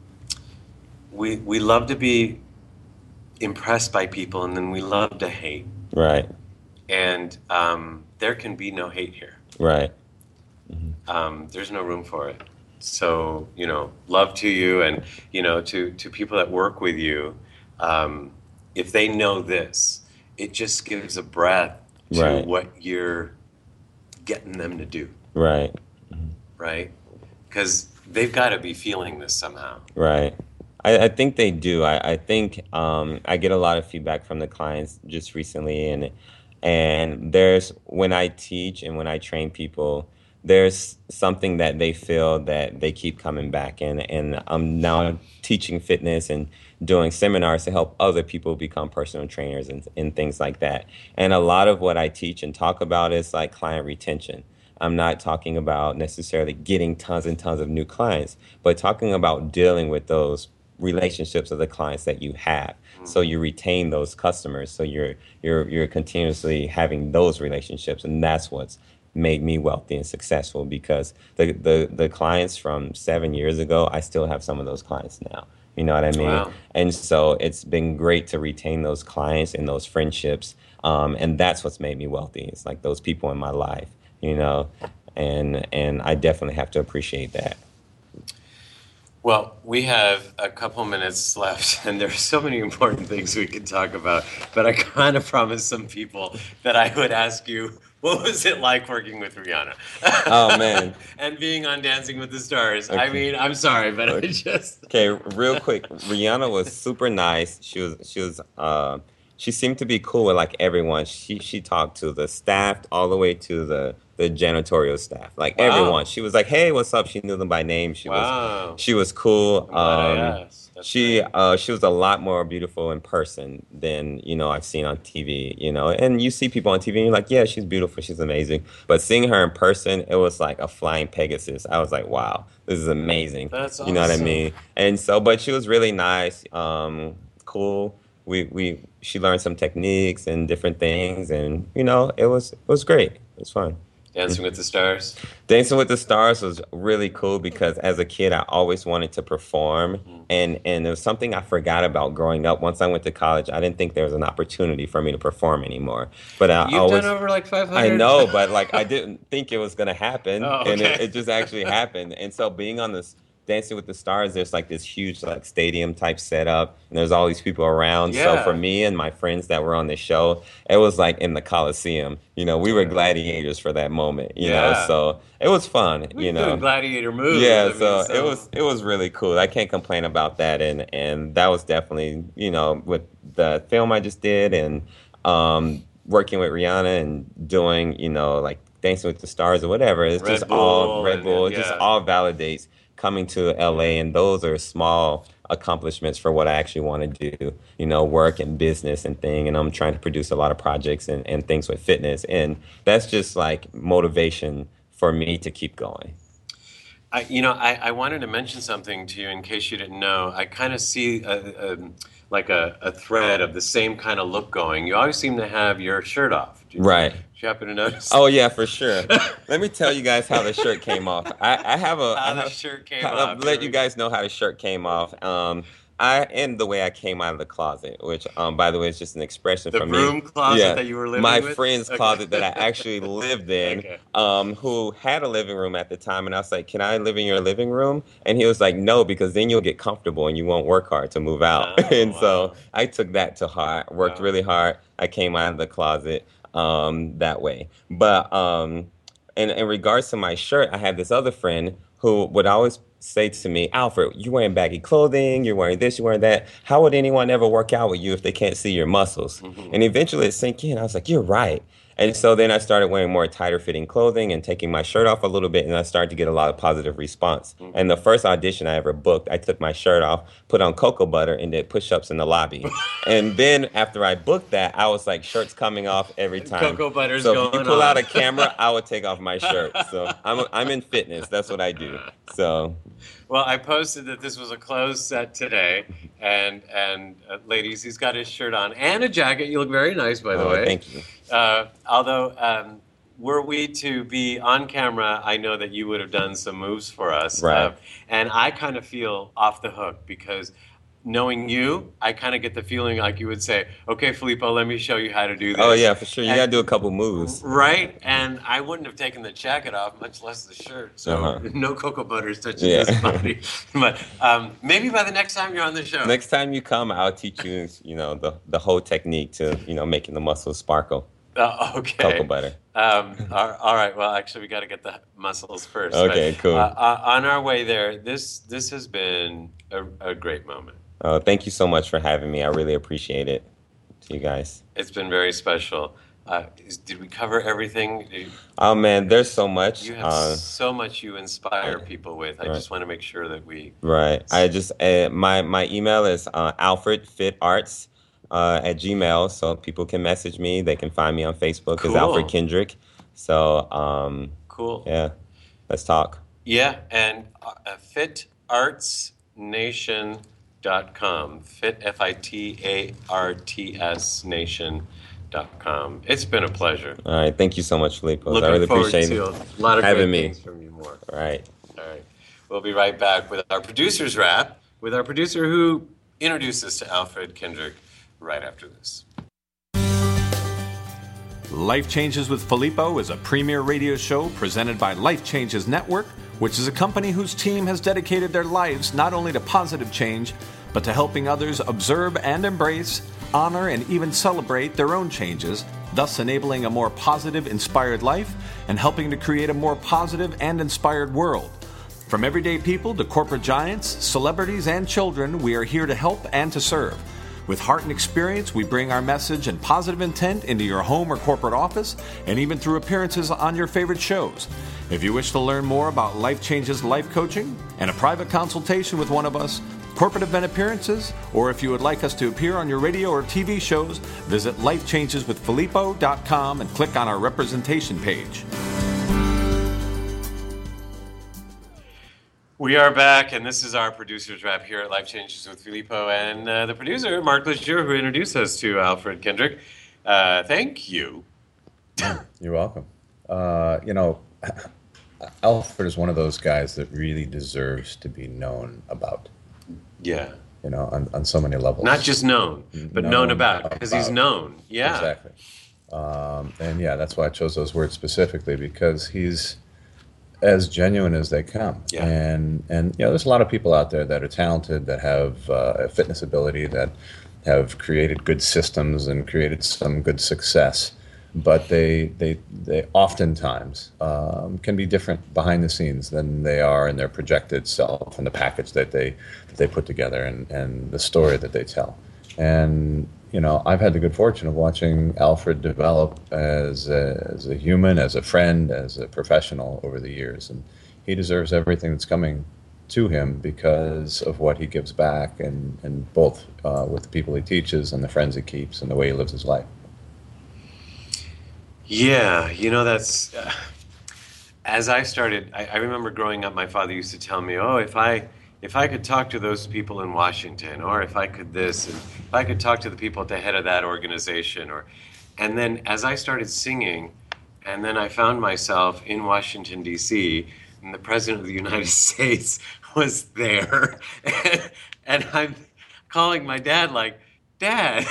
We we love to be impressed by people, and then we love to hate. Right, And um, there can be no hate here. right, Um, there's no room for it. So, you know, love to you, and you know, to to people that work with you. Um, if they know this, it just gives a breath to Right. what you're getting them to do, right, right? Because they've got to be feeling this somehow. right. I, I think they do. I, I think um, I get a lot of feedback from the clients just recently, and and there's when I teach and when I train people, there's something that they feel that they keep coming back, and and I'm now teaching fitness and doing seminars to help other people become personal trainers and, and things like that. And a lot of what I teach and talk about is like client retention. I'm not talking about necessarily getting tons and tons of new clients, but talking about dealing with those relationships of the clients that you have, so you retain those customers, so you're you're you're continuously having those relationships. And that's what's made me wealthy and successful, because the the the clients from seven years ago, I still have some of those clients now. You know what I mean? Wow. And so it's been great to retain those clients and those friendships, um, and that's what's made me wealthy. It's like those people in my life, you know, and and I definitely have to appreciate that. Well, we have a couple minutes left, and there's so many important things we could talk about. But I kind of promised some people that I would ask you, what was it like working with Rihanna? Oh, man. And being on Dancing with the Stars. I Okay. mean, I'm sorry, but I just. Okay, real quick, Rihanna was super nice. She was she was uh, she seemed to be cool with like everyone. She she talked to the staff all the way to the the janitorial staff, like Wow. everyone. She was like, "Hey, what's up?" She knew them by name. She Wow. was she was cool. I'm glad I Um, asked. That's she great. uh, she was a lot more beautiful in person than, you know, I've seen on T V. You know, and you see people on T V and you're like, yeah, she's beautiful, she's amazing. But seeing her in person, it was like a flying Pegasus. I was like, wow, this is amazing. That's You know what I awesome. mean? And so, but she was really nice, um, cool. We we she learned some techniques and different things, and you know, it was it was great. It was fun. Dancing with the Stars? Dancing with the Stars was really cool because as a kid, I always wanted to perform. Mm. And, and it was something I forgot about growing up. Once I went to college, I didn't think there was an opportunity for me to perform anymore. But I You've always, done over like five hundred? I know, but like I didn't think it was going to happen. Oh, okay. And it, it just actually happened. And so being on this Dancing with the Stars, there's like this huge like stadium type setup, and there's all these people around. Yeah. So for me and my friends that were on the show, it was like in the Coliseum. You know, we were gladiators for that moment. You Yeah. know, so it was fun. We you were know, doing gladiator moves. yeah. I mean, so, so it was it was really cool. I can't complain about that, and and that was definitely, you know, with the film I just did, and um, working with Rihanna and doing, you know, like Dancing with the Stars or whatever. It's Red just Bull all Red and- Bull. and- It just yeah. all validates coming to L A, and those are small accomplishments for what I actually want to do, you know, work and business and thing. And I'm trying to produce a lot of projects and, and things with fitness. And that's just like motivation for me to keep going. I, you know, I, I wanted to mention something to you in case you didn't know. I kind of see a, a, like a, a thread of the same kind of look going. You always seem to have your shirt off. Did you, Right. Did you happen to notice? Oh yeah, for sure. Let me tell you guys how the shirt came off. I, I have a. How I the have, shirt came I'll off. let Here you we guys know how the shirt came off. Um, I and the way I came out of the closet, which, um, by the way, is just an expression The from broom me. closet yeah, that you were living my with? friend's Okay. closet that I actually lived in, Okay. um, who had a living room at the time, and I was like, "Can I live in your living room?" And he was like, "No, because then you'll get comfortable and you won't work hard to move out." Oh, and wow. so I took that to heart. Worked Wow. really hard. I came out of the closet um, that way, but. Um, And in regards to my shirt, I had this other friend who would always say to me, "Alfred, you're wearing baggy clothing, you're wearing this, you're wearing that. How would anyone ever work out with you if they can't see your muscles?" Mm-hmm. And eventually it sank in. I was like, "You're right." And so then I started wearing more tighter fitting clothing and taking my shirt off a little bit, and I started to get a lot of positive response. Mm-hmm. And the first audition I ever booked, I took my shirt off, put on cocoa butter, and did push-ups in the lobby. And then after I booked that, I was like, shirts coming off every time. Cocoa butter's so going if you pull on. out a camera, I would take off my shirt. So I'm I'm in fitness. That's what I do. So Well, I posted that this was a closed set today, and and uh, ladies, he's got his shirt on and a jacket. You look very nice, by the oh, way. thank you. Uh, although, um, were we to be on camera, I know that you would have done some moves for us. Right. Uh, and I kind of feel off the hook because knowing you, I kind of get the feeling like you would say, "Okay, Filippo, let me show you how to do this." Oh yeah, for sure. You And- gotta do a couple moves. Right, and I wouldn't have taken the jacket off, much less the shirt. So Uh-huh. no cocoa butters touching Yeah. this body. But um, maybe by the next time you're on the show. Next time you come, I'll teach you, you know, the the whole technique to, you know, making the muscles sparkle. Uh, okay. Cocoa butter. Um, all, all right. Well, actually, we got to get the muscles first. Okay, but, cool. Uh, uh, on our way there, this this has been a, a great moment. Oh, thank you so much for having me. I really appreciate it. To you guys. It's been very special. Uh, is, did we cover everything? Did you, Oh man, there's so much. you have Uh, so much you inspire people with. I Right. just want to make sure that we. Right. I just uh, my my email is uh, alfredfitarts uh, at gmail, so people can message me. They can find me on Facebook as Cool. Alfred Kendrick. So um, Cool. yeah, let's talk. Yeah, and uh, fit arts nation dot com. Fit F I T A R T S Nation dot com. It's been a pleasure. All right, thank you so much, Filippo. Looking I really forward appreciate to it. a lot of having great me. things from you more. All right. All right. We'll be right back with our producer's wrap with our producer who introduced us to Alfred Kendrick right after this. Life Changes with Filippo is a premier radio show presented by Life Changes Network, which is a company whose team has dedicated their lives not only to positive change, but to helping others observe and embrace, honor, and even celebrate their own changes, thus enabling a more positive, inspired life and helping to create a more positive and inspired world. From everyday people to corporate giants, celebrities, and children, we are here to help and to serve. With heart and experience, we bring our message and positive intent into your home or corporate office, and even through appearances on your favorite shows. If you wish to learn more about Life Changes life coaching and a private consultation with one of us, corporate event appearances, or if you would like us to appear on your radio or T V shows, visit life changes with filippo dot com and click on our representation page. We are back, and this is our producer's wrap here at Life Changes with Filippo, and uh, the producer, Mark Legier, who introduced us to Alfred Kendrick. Uh, thank you. You're welcome. uh, you know, Alfred is one of those guys that really deserves to be known about. Yeah. You know, on, on so many levels. Not just known, but known, known about, because he's known. Yeah. Exactly. Um, and yeah, that's why I chose those words specifically, because he's as genuine as they come. Yeah. And, and you know, there's a lot of people out there that are talented, that have uh, fitness ability, that have created good systems and created some good success. But they they they oftentimes um, can be different behind the scenes than they are in their projected self and the package that they that they put together and, and the story that they tell. And you know, I've had the good fortune of watching Alfred develop as a, as a human, as a friend, as a professional over the years, and he deserves everything that's coming to him because of what he gives back, and and both uh, with the people he teaches and the friends he keeps and the way he lives his life. Yeah, you know, that's, uh, as I started, I, I remember growing up, my father used to tell me, oh, if I if I could talk to those people in Washington, or if I could this, and if I could talk to the people at the head of that organization, or, and then as I started singing, and then I found myself in Washington, D C, and the President of the United States was there, and, and I'm calling my dad like, Dad,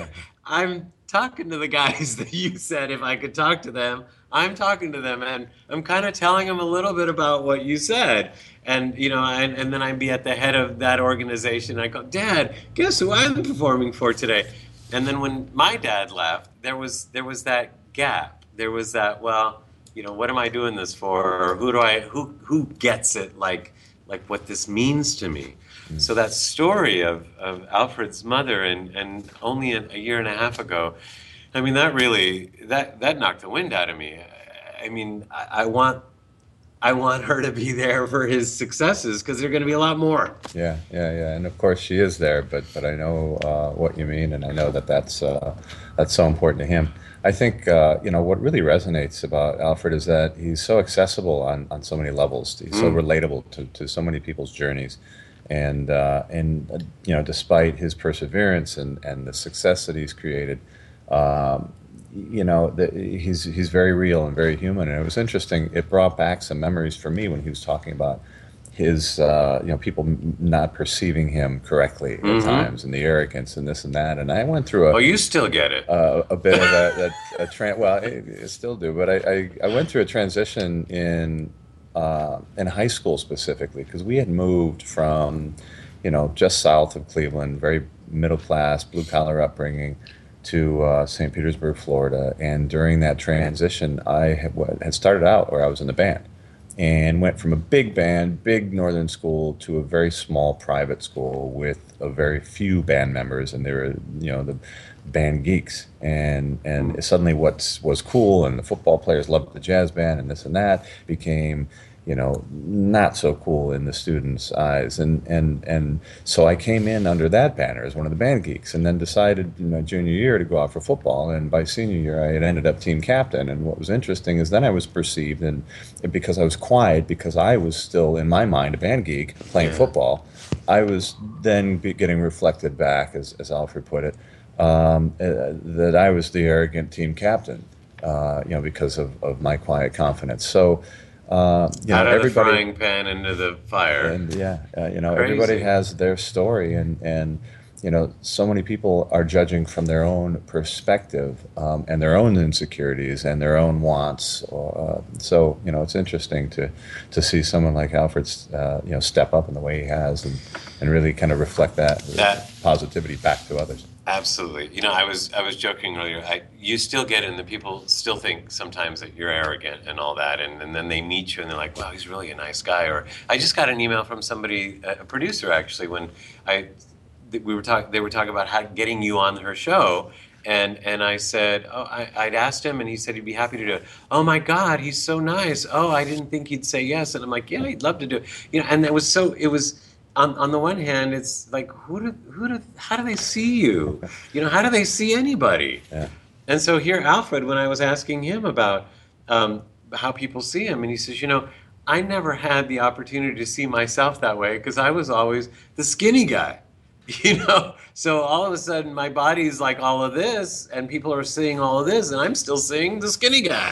I'm talking to the guys that you said if I could talk to them. I'm talking to them, and I'm kind of telling them a little bit about what you said. And, you know, and, and then I'd be at the head of that organization. I go, Dad, guess who I'm performing for today? And then when my dad left, there was there was that gap. There was that, well, you know, what am I doing this for? Or who do I, who who gets it, like like what this means to me? Mm. So that story of, of Alfred's mother, and, and only a, a year and a half ago, I mean, that really, that, that knocked the wind out of me. I mean, I, I want I want her to be there for his successes, because there are going to be a lot more. Yeah, yeah, yeah, and of course she is there, but but I know uh, what you mean, and I know that that's uh, that's so important to him. I think uh, you know what really resonates about Alfred is that he's so accessible on, on so many levels. He's mm. so relatable to, to so many people's journeys, and uh, and uh, you know, despite his perseverance and, and the success that he's created, um, you know, the, he's he's very real and very human. And it was interesting. It brought back some memories for me when he was talking about his, uh, you know, people m- not perceiving him correctly at mm-hmm. times, and the arrogance and this and that. And I went through a. Oh, you still get it. Uh, a bit of a, a, a tra- well, I, I still do, but I, I, I went through a transition in uh, in high school specifically, because we had moved from, you know, just south of Cleveland, very middle class, blue collar upbringing, to uh, Saint Petersburg, Florida. And during that transition, I had, had started out where I was in the band, and went from a big band, big northern school, to a very small private school with a very few band members, and they were, you know, the band geeks. And and suddenly what was cool, and the football players loved the jazz band and this and that, became, you know, not so cool in the students' eyes. And, and, and so I came in under that banner as one of the band geeks, and then decided in my junior year to go out for football. And by senior year, I had ended up team captain. And what was interesting is then I was perceived, and, and because I was quiet, because I was still, in my mind, a band geek playing yeah. football, I was then be getting reflected back, as, as Alfred put it, um, uh, that I was the arrogant team captain, uh, you know, because of, of my quiet confidence. So, Uh, you Out know, of everybody, the frying pan into the fire. And yeah, uh, you know, Crazy. Everybody has their story, and, and you know, so many people are judging from their own perspective, um, and their own insecurities and their own wants. Uh, so you know, it's interesting to to see someone like Alfred, uh, you know, step up in the way he has, and, and really kind of reflect that, that positivity back to others. Absolutely. You know, I was I was joking earlier. I, you still get it, and the people still think sometimes that you're arrogant and all that, and, and then they meet you and they're like, wow, he's really a nice guy. Or I just got an email from somebody, a producer actually, when I we were talking. They were talking about how getting you on her show, and and I said, oh, I, I'd asked him, and he said he'd be happy to do it. Oh my God, he's so nice. Oh, I didn't think he'd say yes, and I'm like, yeah, he'd love to do it. You know, and it was so it was. On, on the one hand, it's like, who do, who do, how do they see you? You know, how do they see anybody? Yeah. And so here, Alfred, when I was asking him about um, how people see him, and he says, you know, I never had the opportunity to see myself that way, because I was always the skinny guy, you know? So all of a sudden, my body's like all of this, and people are seeing all of this, and I'm still seeing the skinny guy.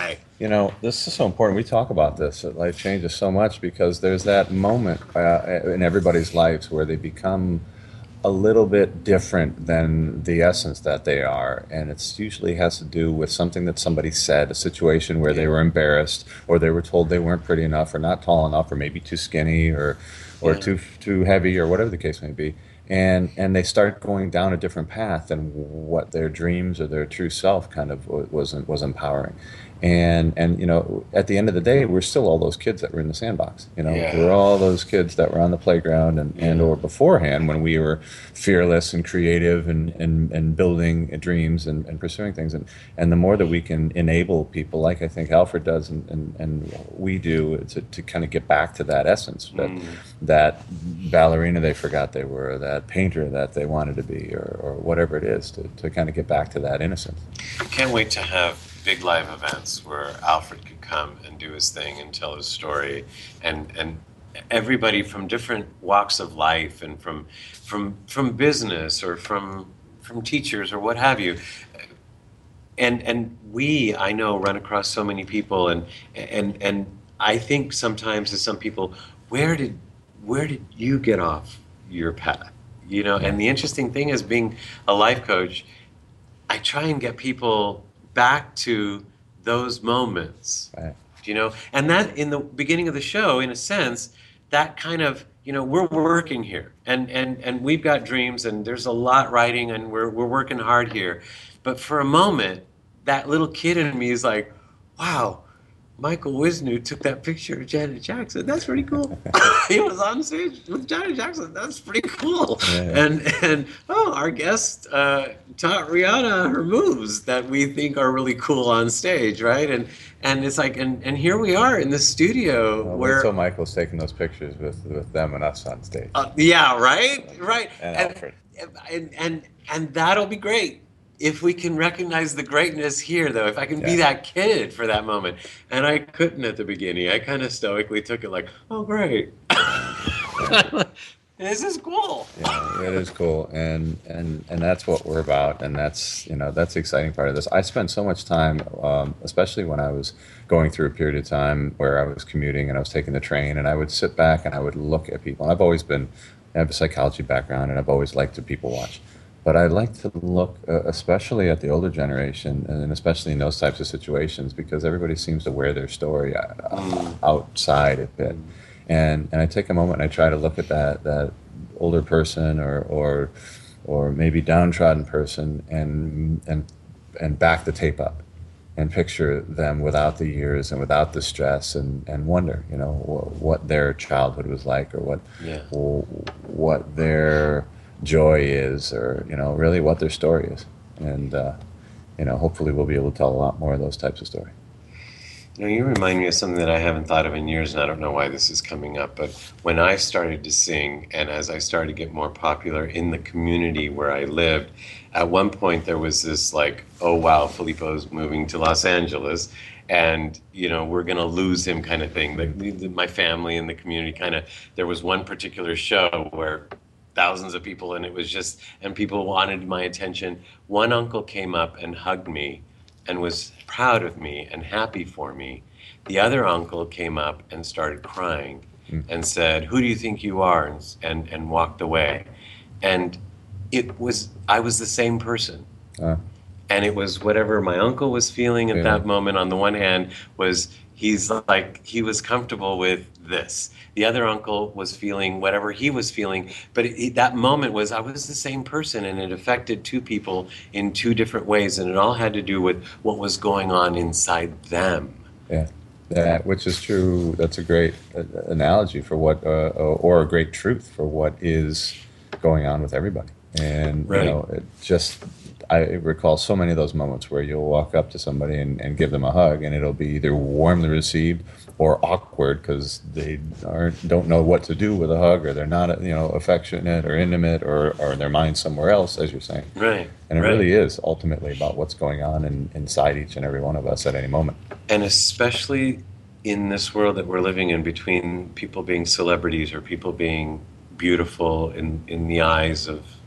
you know, this is so important. We talk about this that life changes so much because there's that moment uh, in everybody's lives where they become a little bit different than the essence that they are, and it's usually has to do with something that somebody said, a situation where they were embarrassed, or they were told they weren't pretty enough, or not tall enough, or maybe too skinny, or or Yeah. too too heavy, or whatever the case may be, and and they start going down a different path than what their dreams or their true self kind of wa- was was empowering. And and you know, at the end of the day, we're still all those kids that were in the sandbox. You know, Yeah. we're all those kids that were on the playground and, and or beforehand when we were fearless and creative and, and, and building dreams and, and pursuing things. And, and the more that we can enable people, like I think Alfred does and, and, and we do, to, to kind of get back to that essence, that that ballerina they forgot they were, that painter that they wanted to be, or, or whatever it is, to, to kind of get back to that innocence. Can't wait to have big live events where Alfred could come and do his thing and tell his story, and and everybody from different walks of life and from from from business or from from teachers or what have you. And and we, I know, run across so many people, and and and I think sometimes to some people, where did where did you get off your path? You know, and the interesting thing is, being a life coach, I try and get people back to those moments, Right. you know, and that in the beginning of the show, in a sense, that kind of, you know, we're working here, and and and we've got dreams, and there's a lot writing, and we're we're working hard here, but for a moment, that little kid in me is like, wow, Michael Wisnu took that picture of Janet Jackson. That's pretty cool. He was on stage with Janet Jackson. That's pretty cool. Yeah. And and oh, our guest uh, taught Rihanna her moves that we think are really cool on stage, right? And and it's like, and, and here we are in the studio Well, where, wait till Michael's taking those pictures with, with them and us on stage. uh, yeah, right, right, And Alfred. and and and that'll be great. If we can recognize the greatness here, though, if I can be Yeah. that kid for that moment. And I couldn't at the beginning. I kind of stoically took it like, oh, great. This is cool. Yeah, it is cool, and and and that's what we're about, and that's you know that's the exciting part of this. I spent so much time, um, especially when I was going through a period of time where I was commuting and I was taking the train, and I would sit back and I would look at people. And I've always been, I have a psychology background, and I've always liked to people watch. But I like to look, uh, especially at the older generation, and especially in those types of situations, because everybody seems to wear their story uh, Mm. outside a bit. And and I take a moment and I try to look at that that older person or or or maybe downtrodden person and and and back the tape up and picture them without the years and without the stress, and, and wonder, you know, wh- what their childhood was like, or what Yeah. wh- what their joy is, or you know, really what their story is. And uh, you know, hopefully we'll be able to tell a lot more of those types of stories. You know, you remind me of something that I haven't thought of in years, and I don't know why this is coming up, but when I started to sing, and as I started to get more popular in the community where I lived, at one point there was this like, oh wow, Filippo's moving to Los Angeles, and you know, we're going to lose him kind of thing. Like, the- the- my family and the community kind of, there was one particular show where thousands of people, and it was just, and people wanted my attention. One uncle came up and hugged me and was proud of me and happy for me. The other uncle came up and started crying and said, who do you think you are? And, and, and walked away. And it was, I was the same person. Uh, And it was whatever my uncle was feeling at Yeah. that moment. On the one hand was, he's like, he was comfortable with this. The other uncle was feeling whatever he was feeling. But it, it- that moment was, I was the same person, and it affected two people in two different ways. And it all had to do with what was going on inside them. Yeah, that which is true. That's a great uh, analogy for what, uh, or a great truth for what is going on with everybody. And Right. you know, it just I recall so many of those moments where you'll walk up to somebody and, and give them a hug, and it'll be either warmly received or awkward because they aren't don't know what to do with a hug, or they're not you know affectionate or intimate, or or their mind's somewhere else, as you're saying. Right. And it right. really is ultimately about what's going on in, inside each and every one of us at any moment. And especially in this world that we're living in, between people being celebrities or people being beautiful in, in the eyes of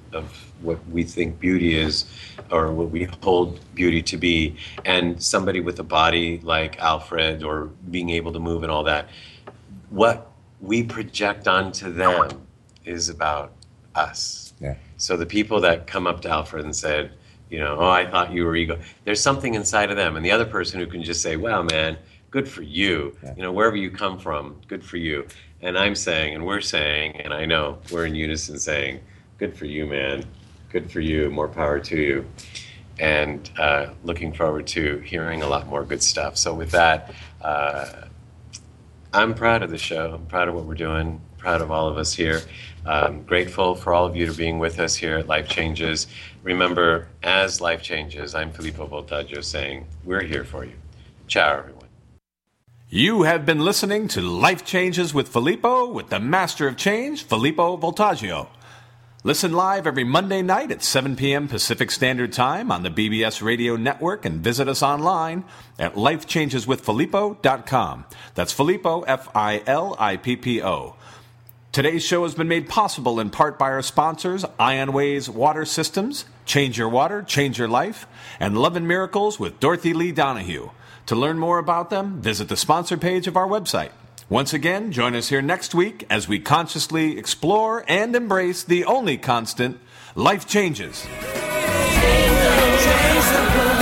of what we think beauty is, or what we hold beauty to be, and somebody with a body like Alfred, or being able to move and all that, what we project onto them is about us. Yeah. So the people that come up to Alfred and said, you know, oh, I thought you were ego. There's something inside of them. And the other person who can just say, wow, man, good for you. Yeah. You know, wherever you come from, good for you. And I'm saying, and we're saying, and I know we're in unison saying, good for you, man. Good for you. More power to you. And uh, looking forward to hearing a lot more good stuff. So with that, uh, I'm proud of the show. I'm proud of what we're doing. Proud of all of us here. Um, grateful for all of you for being with us here at Life Changes. Remember, as life changes, I'm Filippo Voltaggio saying, we're here for you. Ciao, everyone. You have been listening to Life Changes with Filippo, with the master of change, Filippo Voltaggio. Listen live every Monday night at seven p.m. Pacific Standard Time on the B B S Radio Network, and visit us online at life changes with filippo dot com. That's Filippo, F I L I P P O. Today's show has been made possible in part by our sponsors, Ionways Water Systems, Change Your Water, Change Your Life, and Love and Miracles with Dorothy Lee Donahue. To learn more about them, visit the sponsor page of our website. Once again, join us here next week as we consciously explore and embrace the only constant, life changes. Change the world.